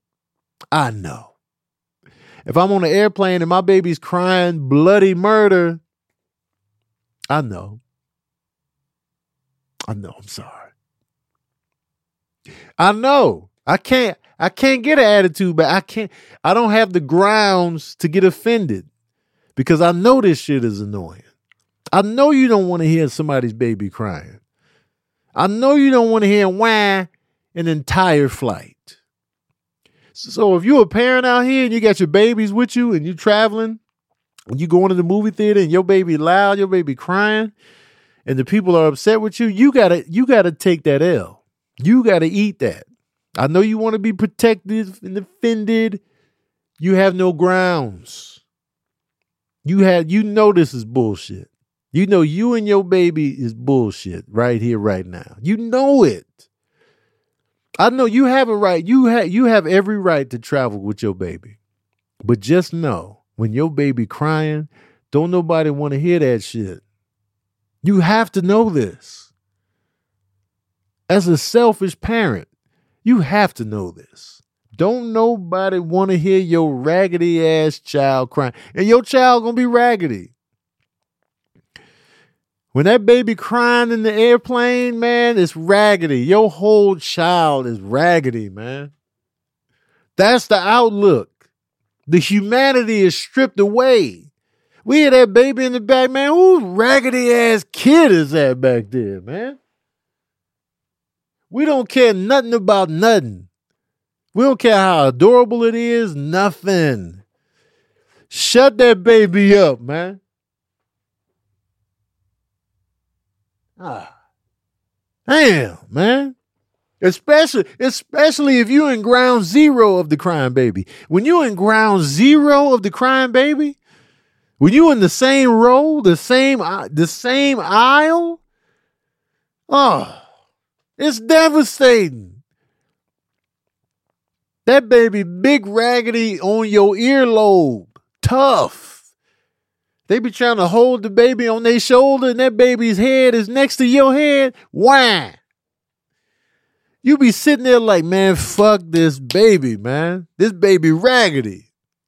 If I'm on an airplane and my baby's crying bloody murder, I know. I'm sorry. I know. I can't get an attitude, but I don't have the grounds to get offended because I know this shit is annoying. I know you don't want to hear somebody's baby crying. I know you don't want to hear wah an entire flight. So if you're a parent out here and you got your babies with you and you're traveling and you going to the movie theater and your baby loud, your baby crying, and the people are upset with you, you gotta take that L. You gotta eat that. I know you want to be protected and defended. You have no grounds. You know this is bullshit. You know you and your baby is bullshit right here, right now. You know it. I know you have a right. You have every right to travel with your baby. But just know, when your baby crying, don't nobody want to hear that shit. You have to know this. As a selfish parent, you have to know this. Don't nobody want to hear your raggedy ass child crying. And your child gonna be raggedy. When that baby crying in the airplane, man, it's raggedy. Your whole child is raggedy, man. That's the outlook. The humanity is stripped away. We hear that baby in the back, man. Whose raggedy ass kid is that back there, man? We don't care nothing about nothing. We don't care how adorable it is, nothing. Shut that baby up, man. Damn, man. Especially if you're in ground zero of the crying baby. When you're in ground zero of the crying baby, when you're in the same row, the same aisle, it's devastating. That baby big raggedy on your earlobe. Tough. They be trying to hold the baby on their shoulder and that baby's head is next to your head. Why? You be sitting there like, man, fuck this baby, man. This baby raggedy.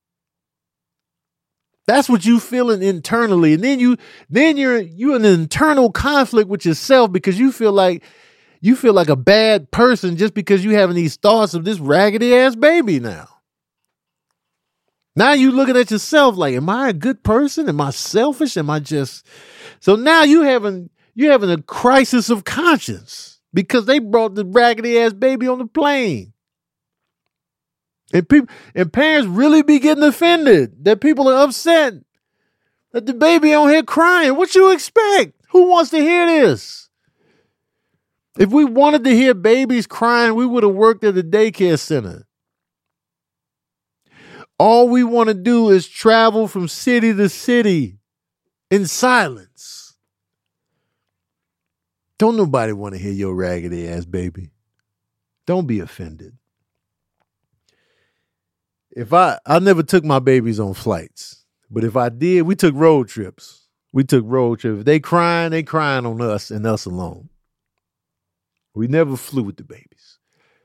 That's what you feeling internally. And then you're in an internal conflict with yourself because you feel like a bad person just because you having these thoughts of this raggedy ass baby now. Now you looking at yourself like, am I a good person? Am I selfish? Am I just... So now you having a crisis of conscience because they brought the raggedy ass baby on the plane. And parents really be getting offended that people are upset that the baby on here crying. What you expect? Who wants to hear this? If we wanted to hear babies crying, we would have worked at the daycare center. All we want to do is travel from city to city in silence. Don't nobody want to hear your raggedy ass baby. Don't be offended. I never took my babies on flights, but if I did, we took road trips. If they crying on us and us alone. We never flew with the babies.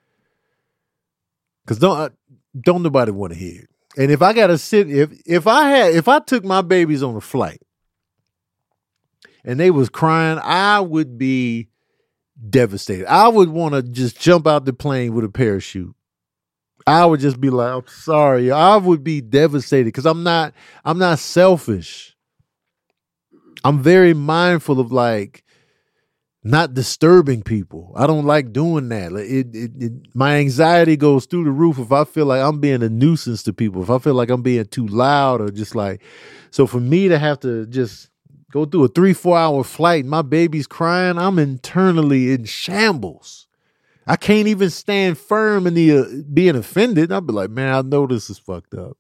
Cause don't nobody want to hear it. And if I gotta sit, if I took my babies on a flight and they was crying, I would be devastated. I would want to just jump out the plane with a parachute. I would just be like, I'm sorry. I would be devastated because I'm not selfish. I'm very mindful of like not disturbing people. I don't like doing that. My anxiety goes through the roof if I feel like I'm being a nuisance to people. If I feel like I'm being too loud or just like, so for me to have to just go through a 3-4 hour flight and my baby's crying, I'm internally in shambles. I can't even stand firm in the being offended. I'll be like, man, I know this is fucked up.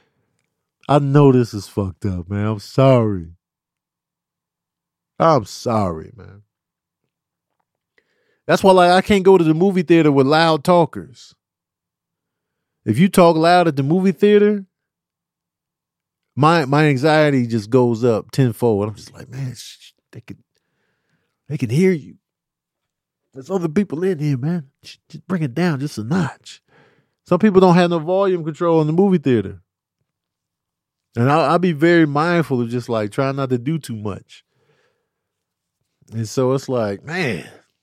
Man. I'm sorry. Man. That's why like I can't go to the movie theater with loud talkers. If you talk loud at the movie theater, my anxiety just goes up tenfold. I'm just like, man, they can hear you. There's other people in here, man. Just bring it down just a notch. Some people don't have no volume control in the movie theater. And I'll be very mindful of just like trying not to do too much. And so it's like, man,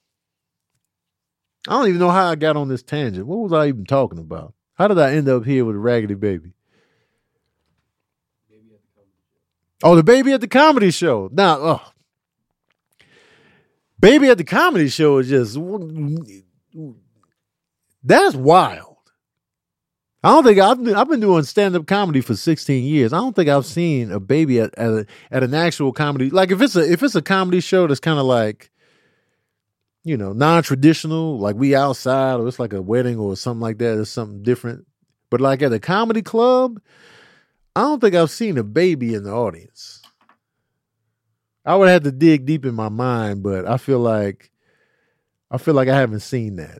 I don't even know how I got on this tangent. What was I even talking about? How did I end up here with a raggedy baby? Oh, the baby at the comedy show. Now, baby at the comedy show is just, that's wild. I don't think I've been doing stand-up comedy for 16 years. I don't think I've seen a baby at an actual comedy. Like if it's a comedy show that's kind of like, you know, non-traditional, like we outside or it's like a wedding or something like that, or something different. But like at a comedy club, I don't think I've seen a baby in the audience. I would have to dig deep in my mind, but I feel like I haven't seen that.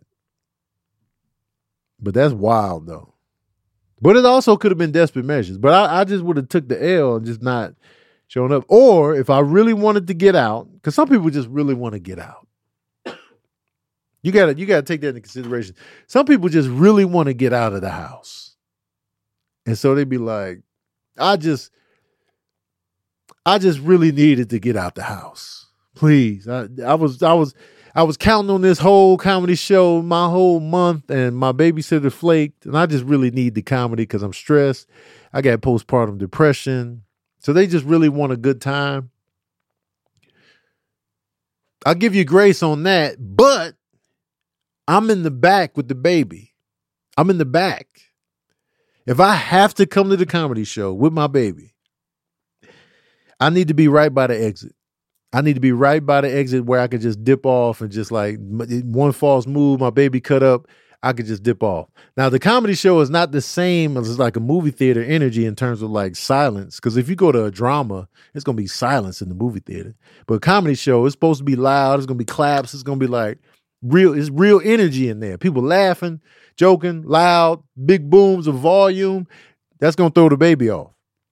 But that's wild though. But it also could have been Desperate Measures. But I just would have took the L and just not shown up. Or if I really wanted to get out, because some people just really want to get out. You gotta take that into consideration. Some people just really want to get out of the house. And so they'd be like, I just really needed to get out the house. Please. I was counting on this whole comedy show my whole month and my babysitter flaked and I just really need the comedy because I'm stressed. I got postpartum depression. So they just really want a good time. I'll give you grace on that, but I'm in the back with the baby. I'm in the back. If I have to come to the comedy show with my baby, I need to be right by the exit. I need to be right by the exit where I could just dip off and just like one false move, my baby cut up, I could just dip off. Now, the comedy show is not the same as like a movie theater energy in terms of like silence. Because if you go to a drama, it's going to be silence in the movie theater. But a comedy show is supposed to be loud. It's going to be claps. It's going to be like it's real energy in there. People laughing, joking, loud, big booms of volume. That's going to throw the baby off.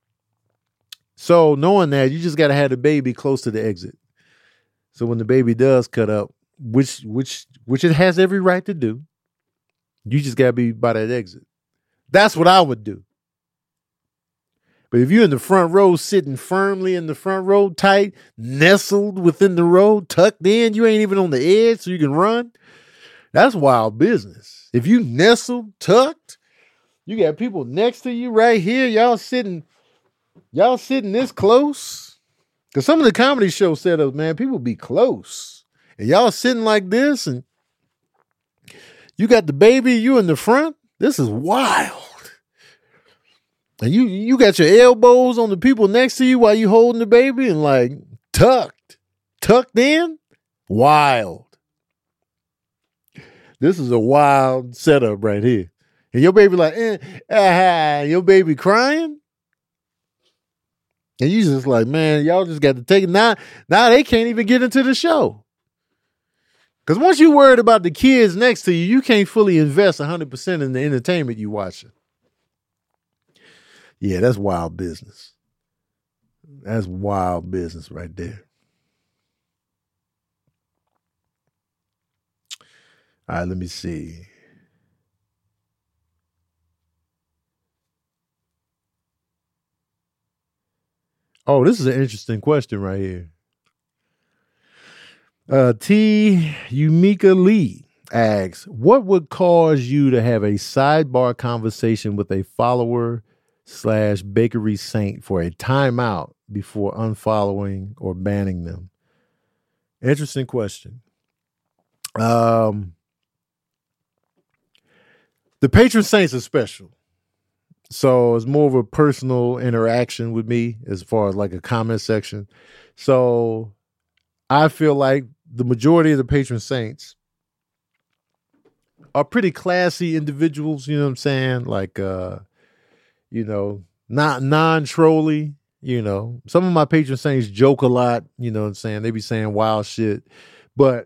So knowing that, you just got to have the baby close to the exit. So when the baby does cut up, which it has every right to do, you just got to be by that exit. That's what I would do. But if you're in the front row, sitting firmly in the front row, tight, nestled within the row, tucked in, you ain't even on the edge so you can run, that's wild business. If you nestled, tucked, you got people next to you right here, y'all sitting this close. Because some of the comedy show setups, man, people be close. And y'all sitting like this and you got the baby, you in the front. This is wild. And you got your elbows on the people next to you while you holding the baby and like tucked in. Wild. This is a wild setup right here. And your baby like, your baby crying. And you just like, man, y'all just got to take it. Now they can't even get into the show. Because once you're worried about the kids next to you, you can't fully invest 100% in the entertainment you watching. Yeah, that's wild business. That's wild business right there. All right, let me see. Oh, this is an interesting question right here. T. Yumika Lee asks, what would cause you to have a sidebar conversation with a follower / bakery saint for a timeout before unfollowing or banning them? Interesting question. The patron saints are special. So it's more of a personal interaction with me as far as like a comment section. So I feel like the majority of the patron saints are pretty classy individuals, you know what I'm saying? Like, not non-trolly, Some of my patron saints joke a lot, you know what I'm saying? They be saying wild shit. But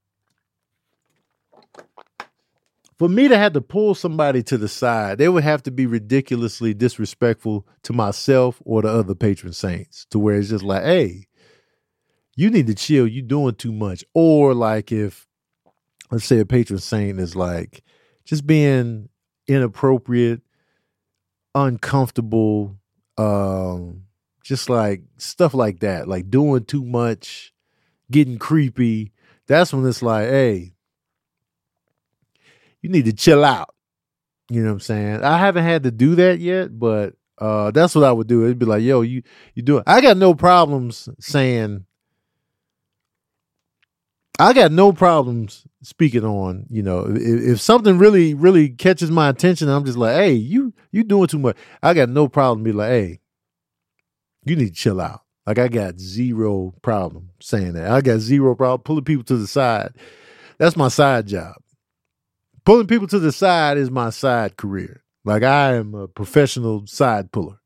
for me to have to pull somebody to the side, they would have to be ridiculously disrespectful to myself or the other patron saints to where it's just like, hey, you need to chill. You doing too much. Or like if, let's say a patron saint is like just being inappropriate, uncomfortable, just like stuff like that, like doing too much, getting creepy. That's when it's like, hey, you need to chill out. You know what I'm saying? I haven't had to do that yet, but that's what I would do. It'd be like, yo, you do it. I got no problems speaking on, if something really, really catches my attention, I'm just like, hey, you doing too much. I got no problem be like, hey, you need to chill out. Like I got zero problem saying that. I got zero problem pulling people to the side. That's my side job. Pulling people to the side is my side career. Like I am a professional side puller.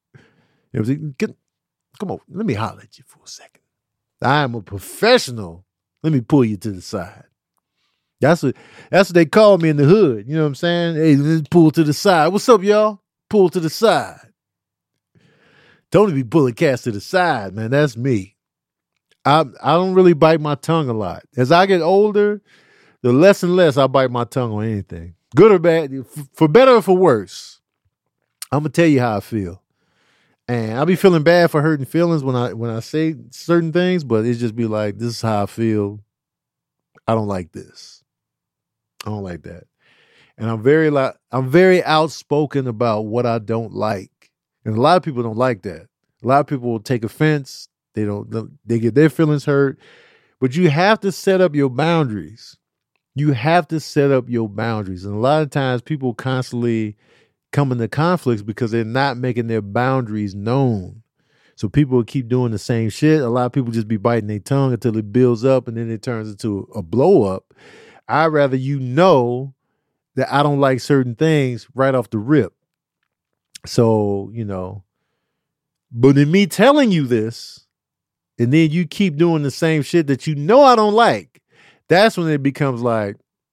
Come on, let me holler at you for a second. I am a professional. Let me pull you to the side. That's what they call me in the hood. You know what I'm saying? Hey, let's pull to the side. What's up, y'all? Pull to the side. Tony be pulling cats to the side, man. That's me. I don't really bite my tongue a lot. As I get older, the less and less I bite my tongue on anything. Good or bad, for better or for worse. I'm going to tell you how I feel. And I'll be feeling bad for hurting feelings when I say certain things, but it just be like, this is how I feel. I don't like this. I don't like that. And I'm very outspoken about what I don't like. And a lot of people don't like that. A lot of people will take offense. They get their feelings hurt. But you have to set up your boundaries. You have to set up your boundaries. And a lot of times people constantly come into conflicts because they're not making their boundaries known. So people will keep doing the same shit. A lot of people just be biting their tongue until it builds up and then it turns into a blow up. I'd rather that I don't like certain things right off the rip. So, but in me telling you this, and then you keep doing the same shit that I don't like, that's when it becomes like,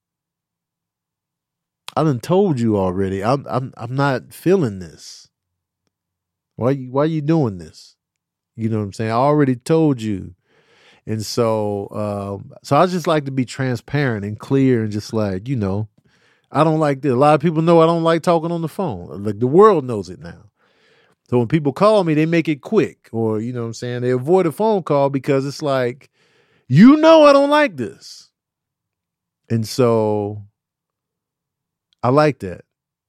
I done told you already. I'm not feeling this. Why you doing this? You know what I'm saying? I already told you. And so I just like to be transparent and clear and just like, I don't like this. A lot of people know I don't like talking on the phone. Like the world knows it now. So when people call me, they make it quick, or, you know what I'm saying? They avoid a phone call because it's like, I don't like this. And so I like that.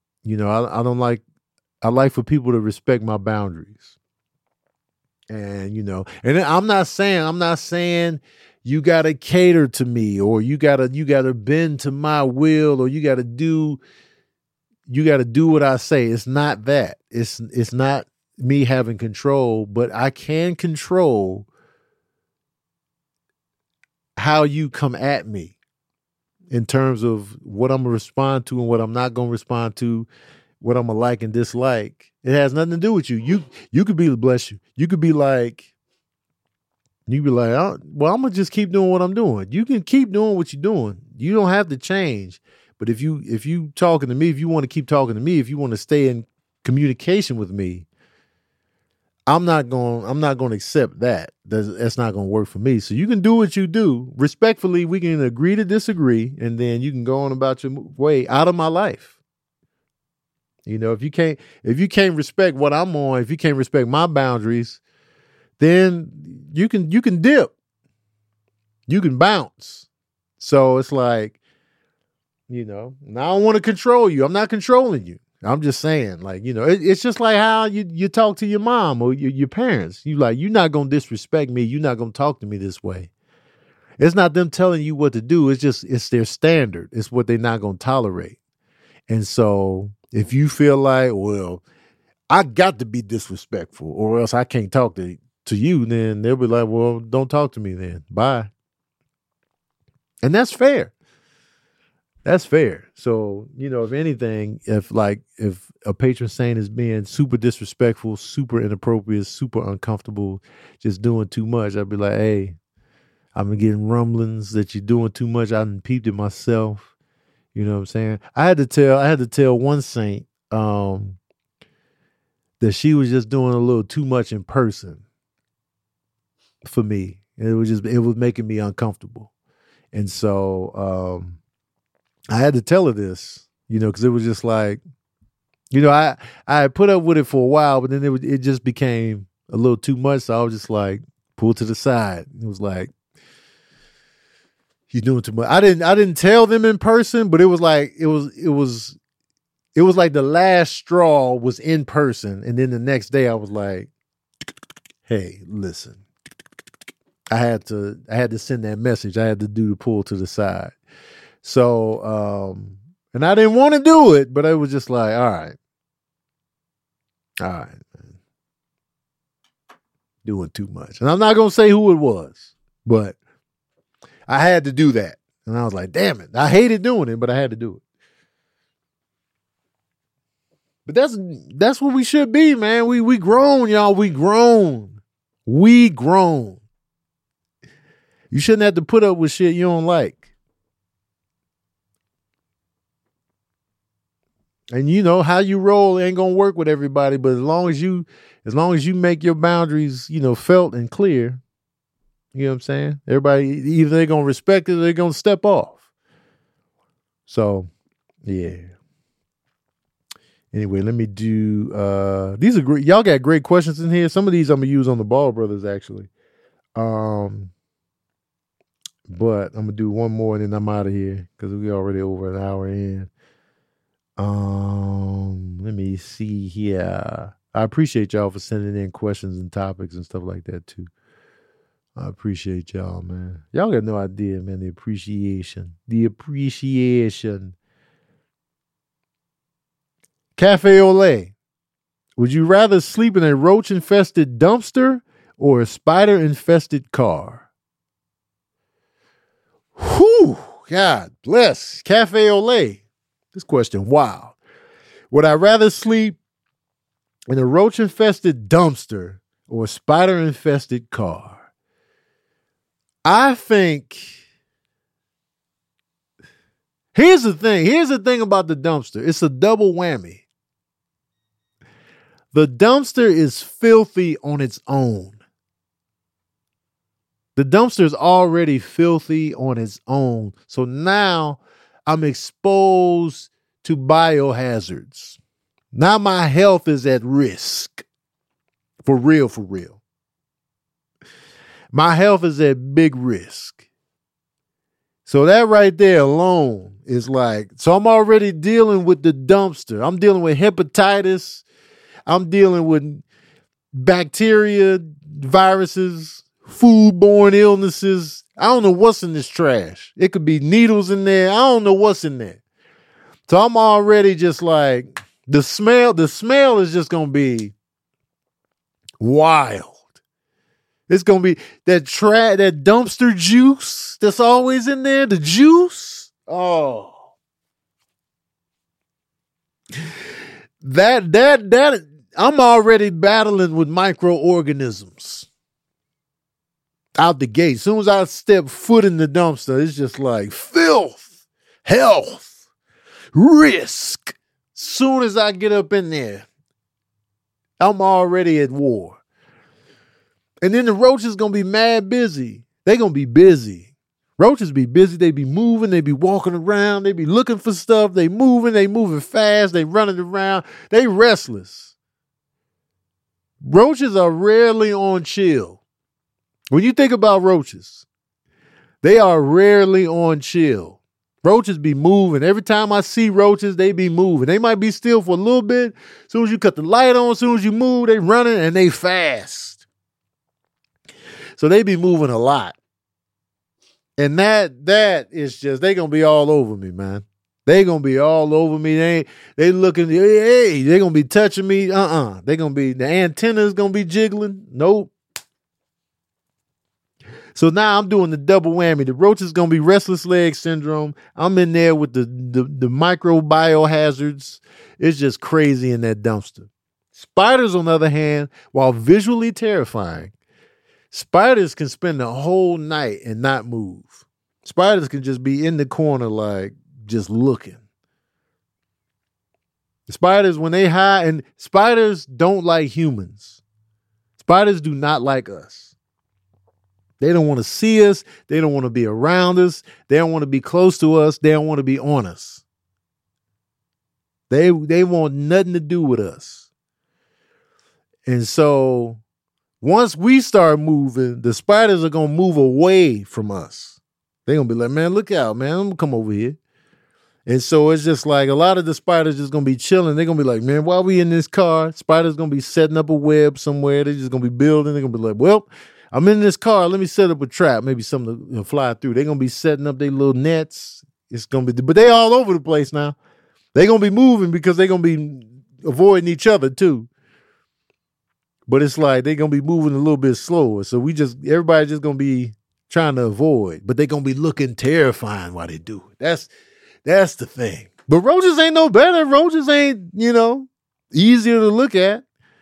I like for people to respect my boundaries. And, and I'm not saying you got to cater to me, or you got to bend to my will, or you got to do, you got to do what I say. It's not that. It's not me having control, but I can control how you come at me in terms of what I'm going to respond to and what I'm not going to respond to, what I'm going to like and dislike. It has nothing to do with you. You could be, bless you. You could be like, oh, well, I'm going to just keep doing what I'm doing. You can keep doing what you're doing. You don't have to change. But if you talking to me, if you want to keep talking to me, if you want to stay in communication with me, I'm not going to accept that. That's not going to work for me. So you can do what you do. Respectfully, we can agree to disagree, and then you can go on about your way out of my life. You know, if you can't respect what I'm on, if you can't respect my boundaries, then you can dip. You can bounce. So it's like, you know, and I don't want to control you. I'm not controlling you. I'm just saying, like, you know, it's just like how you talk to your mom or your parents. You're not going to disrespect me. You're not going to talk to me this way. It's not them telling you what to do. It's their standard. It's what they're not going to tolerate. And so if you feel like, well, I got to be disrespectful or else I can't talk to you, then they'll be like, well, don't talk to me then. Bye. And that's fair. That's fair. So, you know, if anything, if a patron saint is being super disrespectful, super inappropriate, super uncomfortable, just doing too much, I'd be like, hey, I've been getting rumblings that you're doing too much. I done peeped it myself. You know what I'm saying? I had to tell one saint that she was just doing a little too much in person for me. It was making me uncomfortable. And so I had to tell her this, you know, because it was just like, you know, I had put up with it for a while, but then it just became a little too much. So I was just like, pull to the side. It was like, you're doing too much. I didn't tell them in person, but it was like the last straw was in person, and then the next day I was like, hey, listen. I had to send that message. I had to do the pull to the side. So, and I didn't want to do it, but I was just like, all right, man. Doing too much. And I'm not going to say who it was, but I had to do that. And I was like, damn it. I hated doing it, but I had to do it. But that's what we should be, man. We grown, y'all. We grown. You shouldn't have to put up with shit you don't like. And you know how you roll ain't gonna work with everybody, but as long as you make your boundaries, you know, felt and clear, you know what I'm saying? Everybody, either they're gonna respect it or they're gonna step off. So, yeah. Anyway, let me do these are great. Y'all got great questions in here. Some of these I'm gonna use on the Ball Brothers actually. But I'm gonna do one more and then I'm out of here because we already over an hour in. Let me see here. I appreciate y'all for sending in questions and topics and stuff like that too. I appreciate y'all, man. Y'all got no idea, man. The appreciation. Cafe Olay. Would you rather sleep in a roach-infested dumpster or a spider-infested car? Whew, God bless. Cafe Olay. This question, wow. Would I rather sleep in a roach-infested dumpster or a spider-infested car? I think, here's the thing about the dumpster. It's a double whammy. The dumpster is filthy on its own. The dumpster is already filthy on its own. So now I'm exposed to biohazards. Now my health is at risk. For real. My health is at big risk. So that right there alone is like, so I'm already dealing with the dumpster. I'm dealing with hepatitis. I'm dealing with bacteria, viruses, foodborne illnesses. I don't know what's in this trash. It could be needles in there. I don't know what's in there. So I'm already just like, the smell is just going to be wild. It's going to be that dumpster juice that's always in there, the juice. Oh. That I'm already battling with microorganisms out the gate. As soon as I step foot in the dumpster, it's just like filth, health, risk. Soon as I get up in there, I'm already at war. And then the roaches gonna be mad busy. They gonna be busy. Roaches be busy. They be moving. They be walking around. They be looking for stuff. They moving fast. They running around. They restless. Roaches are rarely on chill. When you think about roaches, they are rarely on chill. Roaches be moving. Every time I see roaches, they be moving. They might be still for a little bit. As soon as you cut the light on, as soon as you move, they running and they fast. So they be moving a lot. And that is just, they gonna be all over me, man. They gonna be all over me. They looking, hey, they gonna be touching me. They gonna be, the antenna's gonna be jiggling. Nope. So now I'm doing the double whammy. The roach is gonna be restless leg syndrome. I'm in there with the micro biohazards. It's just crazy in that dumpster. Spiders, on the other hand, while visually terrifying, spiders can spend the whole night and not move. Spiders can just be in the corner, like just looking. Spiders, when they hide, and spiders don't like humans. Spiders do not like us. They don't want to see us. They don't want to be around us. They don't want to be close to us. They don't want to be on us. They want nothing to do with us. And so once we start moving, the spiders are going to move away from us. They're going to be like, man, look out, man. I'm going to come over here. And so it's just like a lot of the spiders just going to be chilling. They're going to be like, man, while we in this car, spiders going to be setting up a web somewhere. They're just going to be building. They're going to be like, well, I'm in this car. Let me set up a trap. Maybe something to fly through. They're going to be setting up their little nets. It's going to be, but they all over the place now. They're going to be moving because they're going to be avoiding each other too. But it's like they're going to be moving a little bit slower. So everybody's just going to be trying to avoid, but they're going to be looking terrifying while they do it. That's the thing. But roaches ain't no better. Roaches ain't, easier to look at.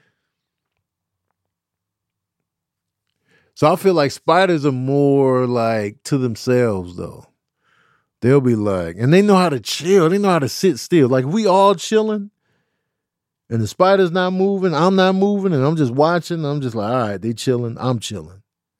So I feel like spiders are more like to themselves though. They'll be like, and they know how to chill. They know how to sit still. Like we all chilling and the spider's not moving. I'm not moving and I'm just watching. I'm just like, all right, they chilling. I'm chilling.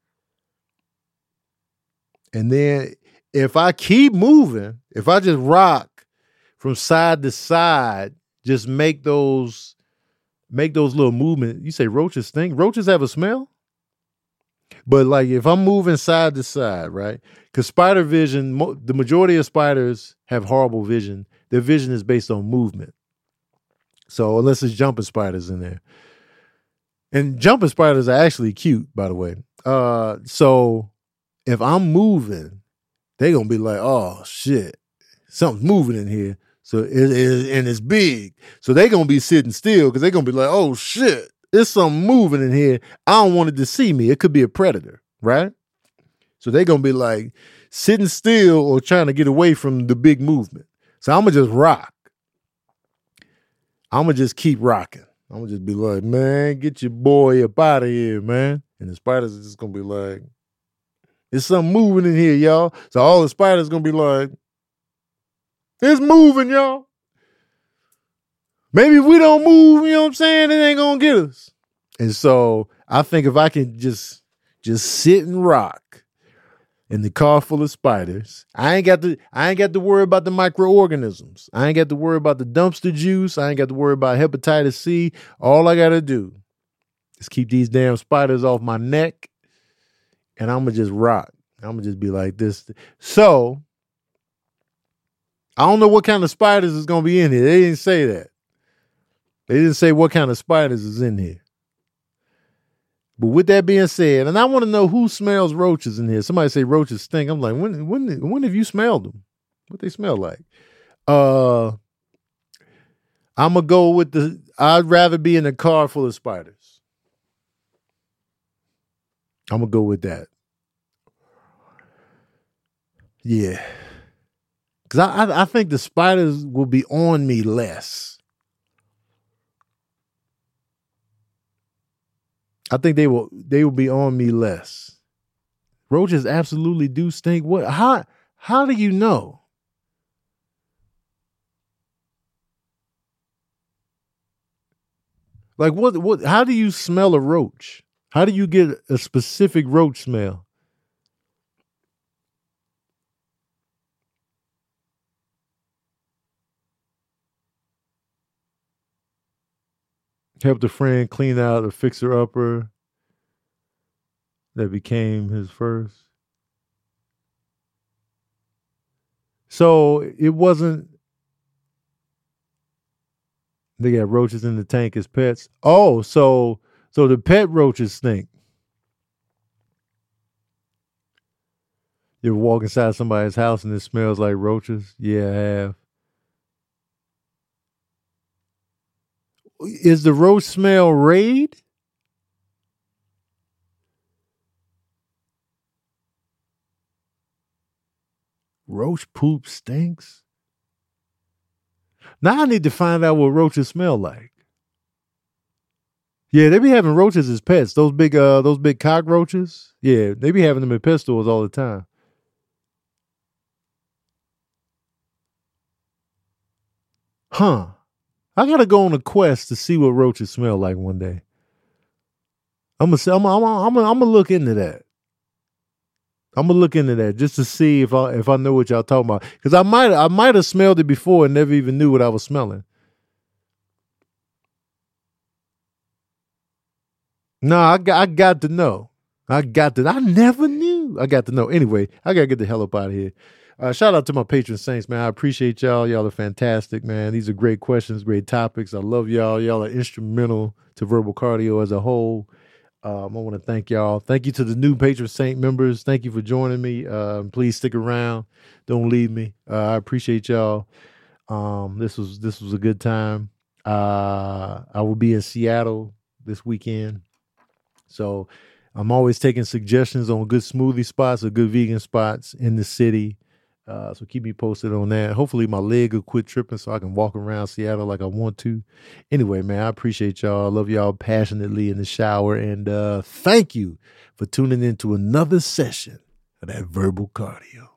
And then if I keep moving, if I just rock from side to side, just make those little movements. You say roaches stink? Roaches have a smell? But like if I'm moving side to side, right? Because spider vision, the majority of spiders have horrible vision. Their vision is based on movement. So unless it's jumping spiders in there. And jumping spiders are actually cute, by the way. So if I'm moving, they're going to be like, oh, shit, something's moving in here. So and it's big. So they're going to be sitting still because they're going to be like, oh, shit, there's something moving in here. I don't want it to see me. It could be a predator, right? So they're going to be like sitting still or trying to get away from the big movement. So I'm going to just rock. I'm going to just keep rocking. I'm going to just be like, man, get your boy up out of here, man. And the spiders are just going to be like, there's something moving in here, y'all. So all the spiders going to be like, it's moving, y'all. Maybe if we don't move, you know what I'm saying, it ain't going to get us. And so I think if I can just sit and rock in the car full of spiders, I ain't got to worry about the microorganisms. I ain't got to worry about the dumpster juice. I ain't got to worry about hepatitis C. All I got to do is keep these damn spiders off my neck, and I'm going to just rock. I'm going to just be like this. So I don't know what kind of spiders is going to be in here. They didn't say that. They didn't say what kind of spiders is in here. But with that being said, and I want to know who smells roaches in here. Somebody say roaches stink. I'm like, when have you smelled them? What they smell like? I'm going to go with I'd rather be in a car full of spiders. I'm going to go with that. Yeah. Because I think the spiders will be on me less. I think they will be on me less. Roaches absolutely do stink. What? How do you know? Like what how do you smell a roach? How do you get a specific roach smell? Helped a friend clean out a fixer upper that became his first. So it wasn't. They got roaches in the tank as pets. Oh, so the pet roaches stink. You ever walk inside somebody's house and it smells like roaches? Yeah, I have. Is the roach smell Raid? Roach poop stinks? Now I need to find out what roaches smell like. Yeah, they be having roaches as pets. Those big cockroaches. Yeah, they be having them at pet stores all the time. Huh. I gotta go on a quest to see what roaches smell like one day. I'm gonna look into that. I'm gonna look into that just to see if I know what y'all talking about. Because I might have smelled it before and never even knew what I was smelling. No, I got to know. I never knew. I got to know. Anyway, I gotta get the hell up out of here. Shout out to my patron saints, man. I appreciate y'all. Y'all are fantastic, man. These are great questions, great topics. I love y'all. Y'all are instrumental to Verbal Cardio as a whole. I want to thank y'all. Thank you to the new patron saint members. Thank you for joining me. Please stick around. Don't leave me. I appreciate y'all. This was a good time. I will be in Seattle this weekend. So I'm always taking suggestions on good smoothie spots or good vegan spots in the city. So keep me posted on that. Hopefully my leg will quit tripping so I can walk around Seattle like I want to. Anyway, man, I appreciate y'all. I love y'all passionately in the shower. And thank you for tuning in to another session of that Verbal Cardio.